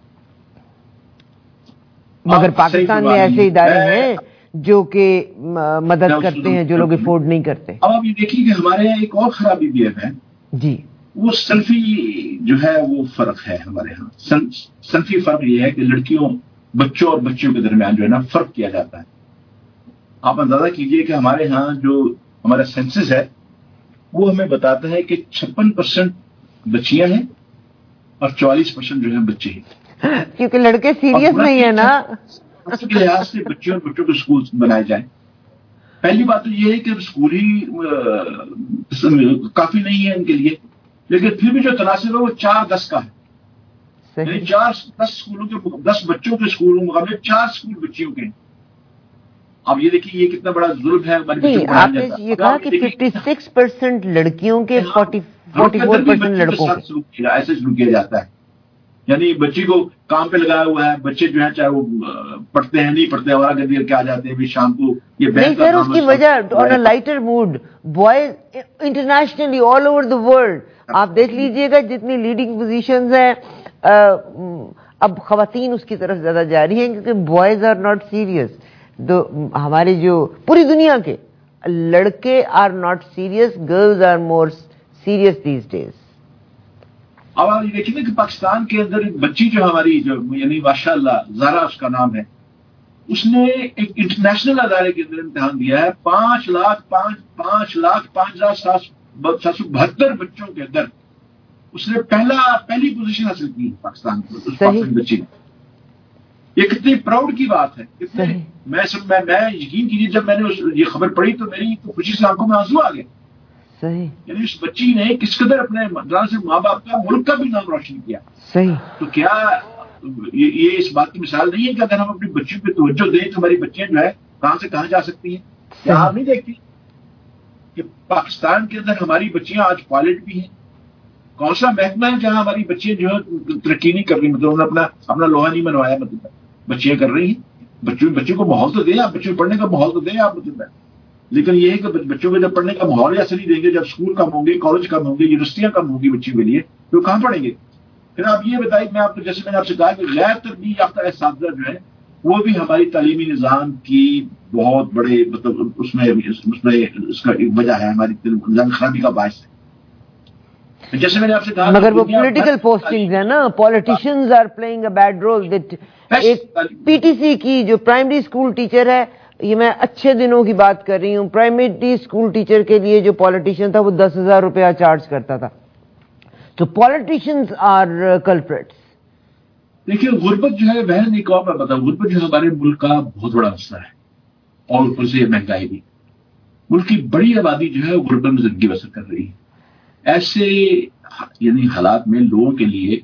مگر پاکستان میں ایسے ادارے ہیں جو کہ مدد کرتے ہیں جو لوگ افورڈ نہیں کرتے. اب آپ یہ دیکھیے کہ ہمارے یہاں ایک اور خرابی بھی ہے جی, وہ سلفی جو ہے وہ فرق ہے ہمارے ہاں. سلفی فرق یہ ہے کہ لڑکیوں بچوں اور بچیوں کے درمیان جو ہے نا فرق کیا جاتا ہے. آپ اندازہ کیجئے کہ ہمارے ہاں جو ہمارا سینسس ہے وہ ہمیں بتاتا ہے کہ 56% بچیاں ہیں اور 44% جو ہے بچے ہیں, کیونکہ لڑکے سیریس نہیں ہے نا. اس کے لحاظ سے بچوں اور بچوں کے اسکول بنائے جائیں. پہلی بات تو یہ ہے کہ اسکول ہی کافی نہیں ہے ان کے لیے, لیکن پھر بھی جو تناسب ہے وہ 4-10 کا ہے. یعنی 10 اسکولوں کے 10 بچوں کے اسکولوں کے مقابلے 4 اسکول بچیوں کے ہیں. اب یہ دیکھیے یہ کتنا بڑا ظلم ہے. آپ نے یہ کہا کہ 56% لڑکیوں کے 44% لڑکوں کے ایسے شروع کیا جاتا ہے. یعنی بچی کو کام پہ لگایا ہوا ہے, بچے جو ہیں چاہے وہ پڑھتے ہیں نہیں پڑھتے, ہمارا گدی کر کے آ جاتے ہیں بھی شام کو. یہ نہیں سر, اس کی وجہ on a lighter mode boys internationally all over the world آپ دیکھ لیجئے گا جتنی لیڈنگ پوزیشنز ہیں اب خواتین اس کی طرف زیادہ جا رہی ہیں کیونکہ بوائز آر ناٹ سیریس. ہمارے جو پوری دنیا کے لڑکے are not serious, girls are more serious these days. اب آپ یہ دیکھیں کہ پاکستان کے اندر ایک بچی جو ہماری جو یعنی ماشاء اللہ زہرا اس کا نام ہے, اس نے ایک انٹرنیشنل ادارے کے اندر امتحان دیا ہے. 5,05,772 بچوں کے اندر اس نے پہلی پوزیشن حاصل کی پاکستان بچی نے. یہ کتنی پراؤڈ کی بات ہے. میں یقین کیجیے جب میں نے یہ خبر پڑھی تو میری تو خوشی سے آنکھوں میں آنسو آ گئے. یعنی اس بچی نے کس قدر اپنے سے ماں باپ کا ملک کا بھی نام روشن کیا. تو کیا یہ اس بات کی مثال نہیں ہے کہ اگر ہم اپنی بچیوں پہ توجہ دیں تو ہماری بچیاں جو ہے کہاں سے کہاں جا سکتی ہیں. کیا آپ نہیں دیکھتی کہ پاکستان کے اندر ہماری بچیاں آج پائلٹ بھی ہیں. کون سا محکمہ ہے جہاں ہماری بچیاں جو ہے ترقی نہیں کر رہی, مطلب انہوں نے اپنا لوہا نہیں منوایا, مطلب بچیاں کر رہی ہیں. بچوں کو ماحول تو دیں آپ, بچوں کو پڑھنے کا ماحول تو دیں آپ, مطلب لیکن یہ ہے کہ بچوں کو جب پڑھنے کا ماحول ایسا نہیں دیں گے, جب اسکول کم ہوں گے, کالج کم ہوں گے, یونیورسٹیاں کم ہوں گی بچوں کے لیے, تو کہاں پڑھیں گے. پھر آپ یہ بتائیے, میں آپ کو جیسے میں نے آپ سے کہا کہ غیر تربیتی یافتہ اساتذہ جو ہے وہ بھی ہماری تعلیمی نظام کی بہت بڑے مطلب اس میں اس کا ایک وجہ ہے, ہماری نظام خرابی کا باعث ہے. جیسے میں نے آپ سے کہا مگر وہ پولیٹیکل پوسٹنگز ہیں نا, politicians are playing a bad role. ایک پی ٹی سی کی جو پرائمری اسکول ٹیچر ہے, یہ میں اچھے دنوں کی بات کر رہی ہوں, پرائمری اسکول ٹیچر کے لیے جو پولیٹیشین تھا وہ 10,000 روپیہ چارج کرتا تھا. تو پولیٹیشینز آر کلپریٹس. دیکھیے غربت جو ہے بہن ایک اور میں بتاؤں, غربت جو ہے ہمارے ملک کا بہت بڑا مسئلہ ہے, اور اوپر سے مہنگائی بھی. ملک کی بڑی آبادی جو ہے غربت میں زندگی بسر کر رہی ہے. ایسے یعنی حالات میں لوگوں کے لیے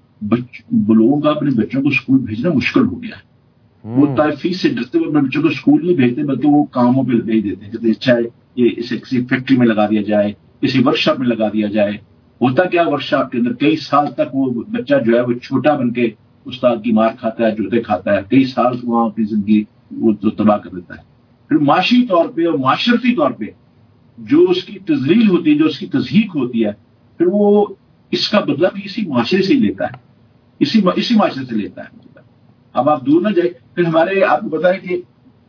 لوگوں کا اپنے بچوں کو اسکول بھیجنا مشکل ہو گیا ہے. وہ فیس سے ڈرتے ہوئے اپنے بچوں کو اسکول نہیں بھیجتے, بلکہ وہ کاموں پہ بھیج دیتے ہیں. کہتے اچھا یہ اسے کسی فیکٹری میں لگا دیا جائے, کسی ورک شاپ میں لگا دیا جائے. ہوتا کیا ورک شاپ کے اندر کئی سال تک وہ بچہ جو ہے وہ چھوٹا بن کے استاد کی مار کھاتا ہے, جوتے کھاتا ہے, کئی سال وہاں اپنی زندگی وہ تباہ کر دیتا ہے. پھر معاشی طور پہ اور معاشرتی طور پہ جو اس کی تذلیل ہوتی ہے, جو اس کی تضحیق ہوتی ہے, پھر وہ اس کا بدلہ بھی اسی معاشرے سے ہی لیتا ہے, اسی معاشرے سے لیتا ہے. اب آپ دور نہ جائیں, پھر ہمارے آپ کو بتائیں کہ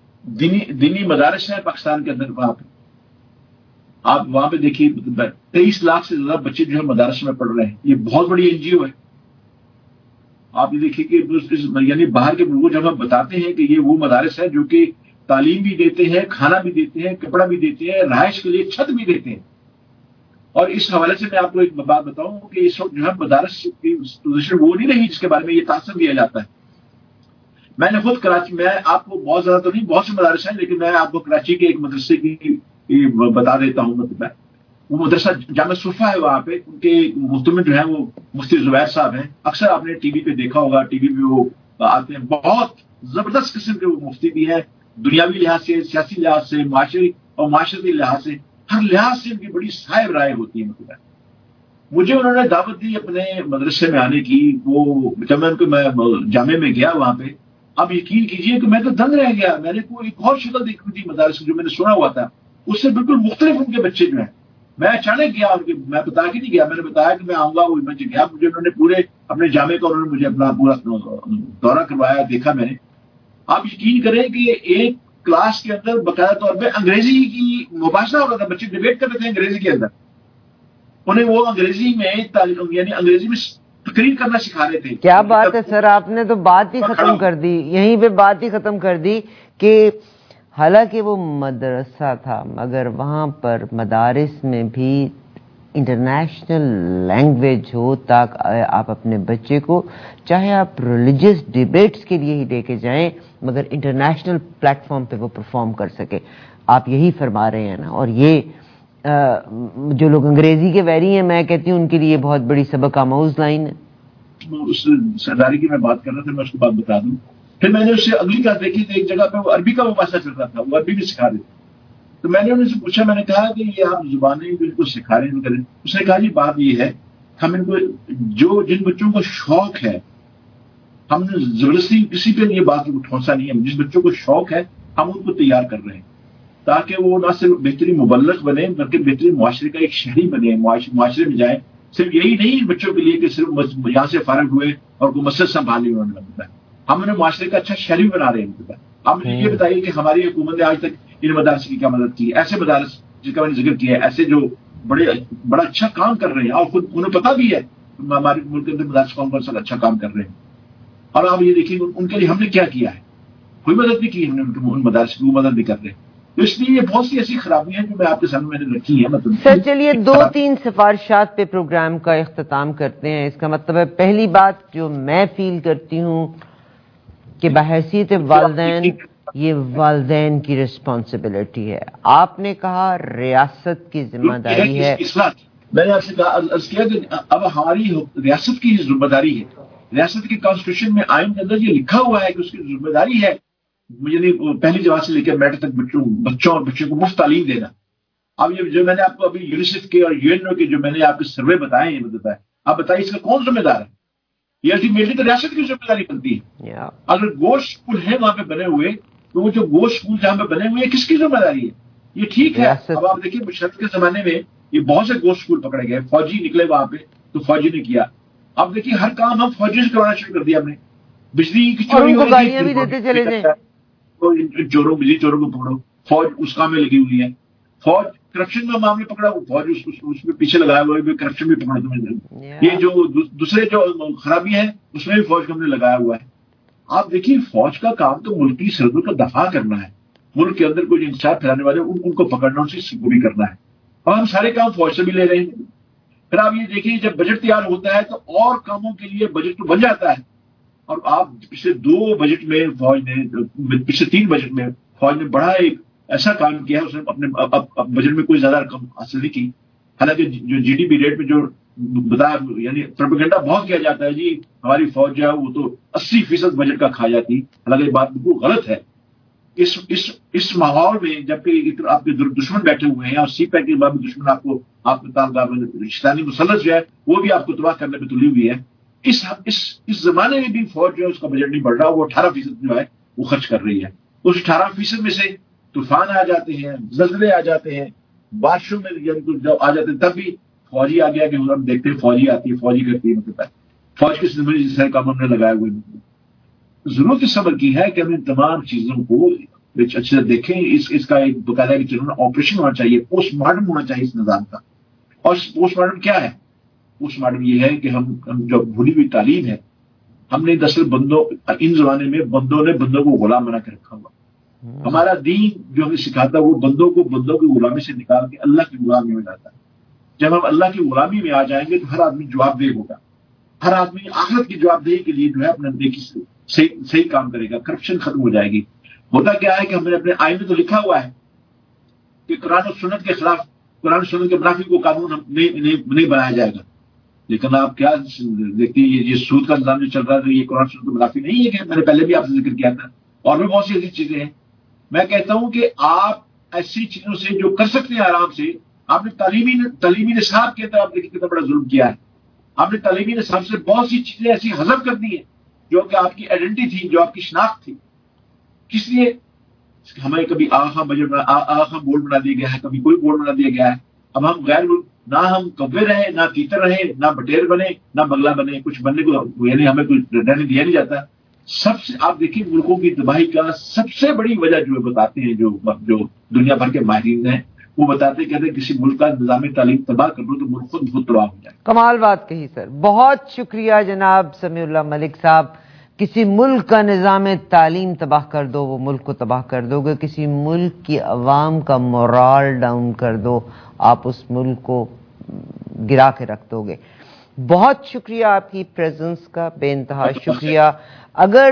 دینی مدارس ہیں پاکستان کے اندر. وہاں پہ آپ وہاں پہ دیکھیے 23 لاکھ سے زیادہ بچے جو ہے مدارس میں پڑھ رہے ہیں. یہ بہت بڑی این جی او ہے. آپ یہ دیکھیے کہ یعنی باہر کے ملکوں جب ہم بتاتے ہیں کہ یہ وہ مدارس ہیں جو کہ تعلیم بھی دیتے ہیں, کھانا بھی دیتے ہیں, کپڑا بھی دیتے ہیں, رہائش کے لیے چھت بھی دیتے ہیں. اور اس حوالے سے میں آپ کو ایک بات بتاؤں کہ اس وقت جو ہے مدارس کی پوزیشن وہ نہیں رہی جس کے بارے میں یہ تاثر دیا جاتا ہے. میں نے خود کراچی میں آپ کو بہت زیادہ تو نہیں, بہت سے مدارس ہیں, لیکن میں آپ کو کراچی کے ایک مدرسے کی بتا دیتا ہوں. مطلب وہ مدرسہ جامع صفا ہے, وہاں پہ ان کے محتمل جو ہے وہ مفتی زبیر صاحب ہیں. اکثر آپ نے ٹی وی پہ دیکھا ہوگا, ٹی وی پہ وہ آتے ہیں. بہت زبردست قسم کے وہ مفتی بھی ہیں, دنیاوی لحاظ سے, سیاسی لحاظ سے, معاشری اور معاشرتی لحاظ سے, ہر لحاظ سے ان کی بڑی صاحب رائے ہوتی ہے. مطلب مجھے انہوں نے دعوت دی اپنے مدرسے میں آنے کی. وہ جب میں ان کو جامع میں گیا وہاں پہ, اب یقین کیجئے کہ میں تو دنگ رہ گیا. میں نے کوئی ایک اور شکل دیکھی تھی مدارس جو میں نے سنا ہوا تھا, اس سے بالکل مختلف ان کے بچے جو ہیں. میں اچانک گیا ان کے, میں بتا کے نہیں گیا, میں نے بتایا کہ میں آؤں گا, وہ مجھے گیا. مجھے انہوں نے پورے اپنے جامع کا انہوں نے مجھے اپنا پورا دورہ کروایا, دیکھا میں نے. آپ یقین کریں کہ ایک کلاس کے اندر باقاعدہ طور پہ انگریزی کی مباحثہ ہو رہا تھا. بچے ڈیبیٹ کر رہے تھے انگریزی کے اندر. انہیں وہ انگریزی میں یعنی انگریزی میں تقریر کرنا سکھا رہے تھے. کیا بات ہے سر, آپ نے تو بات ہی ختم کر دی, یہیں پہ بات ہی ختم کر دی کہ حالانکہ وہ مدرسہ تھا مگر وہاں پر مدارس میں بھی انٹرنیشنل لینگویج ہو تاکہ آپ اپنے بچے کو, چاہے آپ ریلیجیس ڈیبیٹس کے لیے ہی لے کے جائیں, مگر انٹرنیشنل پلیٹ فارم پہ وہ پرفارم کر سکے. آپ یہی فرما رہے ہیں نا. اور یہ جو لوگ انگریزی کے ویری ہیں, میں کہتی ہوں ان کے لیے بہت بڑی سبق آموز لائن ہے. اس سرداری کی میں بات کر رہا تھا, میں اس کو بات بتا دوں. پھر میں نے اس سے اگلی بات دیکھی تو ایک جگہ پہ وہ عربی کا مباحثہ چل رہا تھا, وہ عربی بھی سکھا رہے تھے. تو میں نے انہیں سے پوچھا, میں نے کہا کہ یہ آپ زبانیں جو ان کو سکھا رہے ہیں کریں. اس نے کہا جی بات یہ ہے, ہم ان کو جن بچوں کو شوق ہے, ہم نے زبردستی کسی پہ یہ بات کو ٹھونسا نہیں ہے. جس بچوں کو شوق ہے ہم ان کو تیار کر رہے ہیں تاکہ وہ نہ صرف بہترین مبلغ بنے بلکہ بہترین معاشرے کا ایک شہری بنے, معاشرے میں جائیں. صرف یہی نہیں بچوں کے لیے کہ صرف یہاں سے فارغ ہوئے اور کوئی مسجد سنبھالی انہوں نے بتایا, ہم انہیں معاشرے کا اچھا شہری بنا رہے ہیں. ہم یہ بتائیے کہ ہماری حکومت نے آج تک ان مدارس کی کیا مدد کی. ایسے مدارس جس کا میں نے ذکر کیا ہے, ایسے جو بڑا اچھا کام کر رہے ہیں, اور خود انہیں پتا بھی ہے ہمارے ملک کے اندر مدارس کون کون سا اچھا کام کر رہے ہیں. اور آپ یہ دیکھیے ان کے لیے ہم نے کیا کیا ہے, کوئی مدد نہیں کی ہم نے ان مدارس کی, وہ مدد نہیں کر رہے. تو اس لیے یہ بہت سی ایسی خرابیاں ہیں جو میں آپ کے سامنے میں نے رکھی ہیں. مطلب سر چلیے 2-3 سفارشات پہ پروگرام کا اختتام کرتے ہیں. اس کا مطلب ہے پہلی بات جو میں فیل کرتی ہوں کہ بحیثیت والدین یہ والدین کی رسپانسبلٹی ہے. آپ نے کہا ریاست کی ذمہ داری ہے. میں نے آپ سے عرض کیا کہ اب ہماری ریاست کی ذمہ داری ہے. ریاست کے کانسٹیٹیوشن میں آئین کے اندر یہ لکھا ہوا ہے کہ اس کی ذمہ داری ہے یعنی پہلی جماعت سے لے کے میٹرک تک بچوں اور بچوں کو مفت تعلیم دینا. اب یہ جو میں نے آپ کو ابھی یونیسیف کے اور UN کے جو میں نے آپ کے سروے بتائے ہیں بتایا آپ بتائیے اس کا کون ذمہ دار ہے؟ یہ الٹیمیٹلی تو ریاست کی ذمہ داری بنتی ہے. اگر گوشت اسکول ہے وہاں پہ بنے ہوئے تو وہ جو گوشت اسکول جہاں پہ بنے ہوئے ہیں کس کی ذمہ داری ہے؟ یہ ٹھیک ہے. اب آپ دیکھیے مشرف کے زمانے میں یہ بہت سے گوشت اسکول پکڑے گئے, فوجی نکلے وہاں پہ تو فوجی نے کیا. اب دیکھیے ہر کام ہم فوجی سے کروانا شروع کر دیا ہم نے. بجلی کی چوری ہو رہی ہے, چوروں بجلی چوروں کو پکڑو, فوج اس کام میں لگی ہوئی ہے. فوج کرپشن میں معاملے پکڑا, فوج اس میں پیچھے لگایا ہوا ہے, کرپشن بھی پکڑا تمہیں. یہ جو دوسرے جو خرابیاں ہیں اس میں بھی فوج کو ہم نے لگایا ہوا ہے. آپ دیکھیے فوج کا کام تو ملک کی سرحدوں کا دفاع کرنا ہے. ملک کے اندر کوئی انصاف پھیلانے والے ان کو پکڑنا, ان سے بھی کرنا ہے. اور ہم سارے کام فوج سے بھی لے رہے ہیں. پھر آپ یہ دیکھیے جب بجٹ تیار ہوتا ہے تو اور کاموں کے لیے بجٹ تو بن جاتا ہے. اور آپ پچھلے 2 بجٹ میں فوج نے, پچھلے 3 بجٹ میں فوج نے بڑا ایک ایسا کام کیا ہے, اس نے اپنے بجٹ میں کوئی زیادہ رقم حاصل نہیں کی. حالانکہ جو GDP ریٹ میں جو بتایا یعنی پروپیگنڈا بہت کیا جاتا ہے جی ہماری فوج جو ہے وہ تو 80% بجٹ کا کھا جاتی. حالانکہ یہ بات بالکل غلط ہے. اس ماحول میں جبکہ آپ کے دشمن بیٹھے ہوئے ہیں اور CPAC کے بعد دشمن آپ کو شیطانی مسلط جو ہے وہ بھی آپ کو تباہ کرنے میں تلی ہوئی ہے. اس زمانے میں بھی فوج جو ہے اس کا بجٹ نہیں بڑھ رہا, وہ 18% جو ہے وہ خرچ کر رہی ہے. اس 18% میں سے طوفان آ جاتے ہیں, زلزلے آ جاتے ہیں, بارشوں میں جب آ جاتے ہیں تب بھی فوجی آ گیا کہ ہم دیکھتے ہیں فوجی آتی ہے, فوجی کرتی ہے. مطلب فوج کے سارے کام ہم نے لگائے ہوئے. ضرورت اس صبر کی ہے کہ ہم ان تمام چیزوں کو اچھے سے دیکھیں. اس کا ایک باقاعدہ آپریشن ہونا چاہیے, پوسٹ مارٹم ہونا چاہیے اس نظام کا. اور پوسٹ مارٹم کیا ہے؟ پوسٹ مارٹم یہ ہے کہ ہم جو بھولی ہوئی تعلیم ہے ہم نے دراصل ان زمانے میں بندوں نے بندوں کو غلام بنا کے رکھا ہوا. ہمارا دین جو ہمیں سکھاتا ہے وہ بندوں کی غلامی سے نکال کے اللہ کی غلامی میں لاتا ہے. جب ہم اللہ کی غلامی میں آ جائیں گے تو ہر آدمی جواب دہ ہوگا. ہر آدمی آخرت کی جواب دہی کے لیے جو ہے اپنے نیکی سے صحیح کام کرے گا. کرپشن ختم ہو جائے گی. ہوتا کیا ہے کہ ہم نے اپنے آئین میں تو لکھا ہوا ہے کہ قرآن و سنت کے خلاف, قرآن و سنت کے منافی کو قانون نہیں بنایا جائے گا. لیکن آپ کیا دیکھتے ہیں یہ سود کا نظام جو چل رہا ہے یہ قرآن سنت کے منافی نہیں ہے. کہ میں نے پہلے بھی آپ سے ذکر کیا تھا, اور بھی بہت سی ایسی چیزیں ہیں. میں کہتا ہوں کہ آپ ایسی چیزوں سے جو کر سکتے ہیں آرام سے, آپ نے تعلیمی نصاب کے اندر آپ دیکھیں کتنا بڑا ظلم کیا ہے. آپ نے تعلیمی نصاب سے بہت سی چیزیں ایسی حذف کر دی ہیں جو کہ آپ کی آئیڈینٹی تھی, جو آپ کی شناخت تھی. کس لیے؟ ہمیں کبھی آخا بورڈ بنا دیا گیا ہے, کبھی کوئی بورڈ بنا دیا گیا ہے. اب ہم غیر نہ ہم کبے رہے, نہ تیتر رہے, نہ بٹیر بنے, نہ بگلا بنے, کچھ بننے کو یعنی ہمیں کچھ رہنے دیا نہیں جاتا. سب سے آپ دیکھیں ملکوں کی تباہی کا سب سے بڑی وجہ جو بتاتے ہیں جو دنیا بھر کے ماہرین ہیں وہ بتاتے کہتے ہیں کسی ملک کا نظام تعلیم تباہ کر دو تو ملک خود بہت تباہ ہو جائے. کمال بات کہی سر, بہت شکریہ جناب سمیع اللہ ملک صاحب. کسی ملک کا نظام تعلیم تباہ کر دو وہ ملک کو تباہ کر دو گے. کسی ملک کی عوام کا مورال ڈاؤن کر دو آپ اس ملک کو گرا کے رکھ دو گے. بہت شکریہ آپ کی پریزنس کا, بے انتہا شکریہ. اگر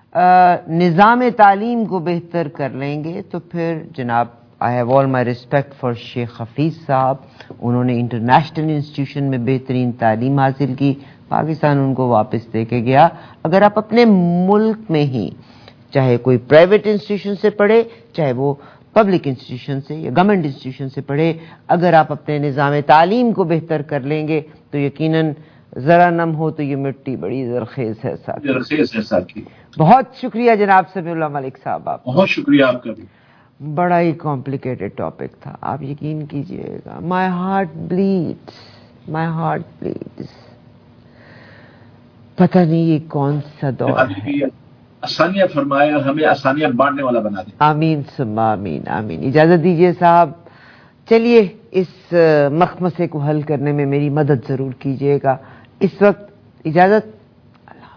نظام تعلیم کو بہتر کر لیں گے تو پھر جناب I have all my respect for شیخ حفیظ صاحب. انہوں نے انٹرنیشنل انسٹیٹیوشن میں بہترین تعلیم حاصل کی, پاکستان ان کو واپس دے کے گیا. اگر آپ اپنے ملک میں ہی چاہے کوئی پرائیویٹ انسٹیٹیوشن سے پڑھے, چاہے وہ پبلک انسٹیٹیوشن سے یا گورنمنٹ انسٹیٹیوشن سے پڑھے, اگر آپ اپنے نظام تعلیم کو بہتر کر لیں گے تو یقیناً ذرا نم ہو تو یہ مٹی بڑی زرخیز ہے ساتھی. بہت شکریہ جناب سمیع اللہ ملک صاحب. آپ بہت شکریہ آپ کا بھی. بڑا ہی کمپلیکیٹڈ ٹاپک تھا, آپ یقین کیجئے گا. My heart blades. پتہ نہیں یہ کون سا دور ہے. آسانیاں فرمائے اور ہمیں آسانیاں بانٹنے والا بنا دے. آمین ثم آمین آمین. اجازت دیجئے صاحب, چلیے اس مخمسے کو حل کرنے میں میری مدد ضرور کیجئے گا. اس وقت اجازت.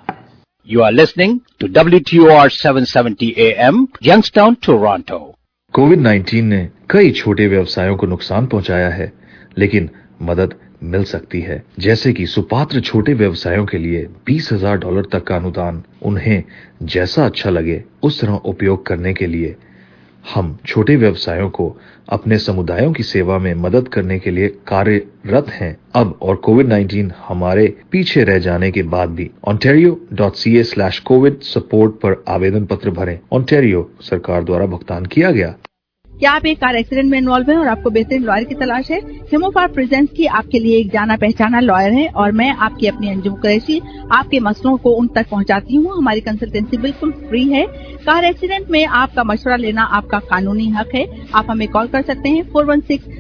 You are listening to WTOR 770 AM, Youngstown, Toronto. कोविड-19 ने कई छोटे व्यवसायों को नुकसान पहुंचाया है, लेकिन मदद मिल सकती है, जैसे कि सुपात्र छोटे व्यवसायों के लिए $20,000 तक का अनुदान उन्हें जैसा अच्छा लगे उस तरह उपयोग करने के लिए। हम छोटे व्यवसायों को अपने समुदायों की सेवा में मदद करने के लिए कार्यरत हैं अब और कोविड-19 हमारे पीछे रह जाने के बाद भी। ontario.ca/covid support पर आवेदन पत्र भरें। ontario सरकार द्वारा भुगतान किया गया। क्या आप एक कार एक्सीडेंट में इन्वॉल्व हैं और आपको बेहतरीन लॉयर की तलाश है? हेमोफार प्रेजेंट्स की आपके लिए एक जाना पहचाना लॉयर है और मैं आपकी अपनी अंजुम कुरैशी आपके मसलों को उन तक पहुंचाती हूं। हमारी कंसल्टेंसी बिल्कुल फ्री है। कार एक्सीडेंट में आपका मशवरा लेना आपका कानूनी हक है। आप हमें कॉल कर सकते हैं 416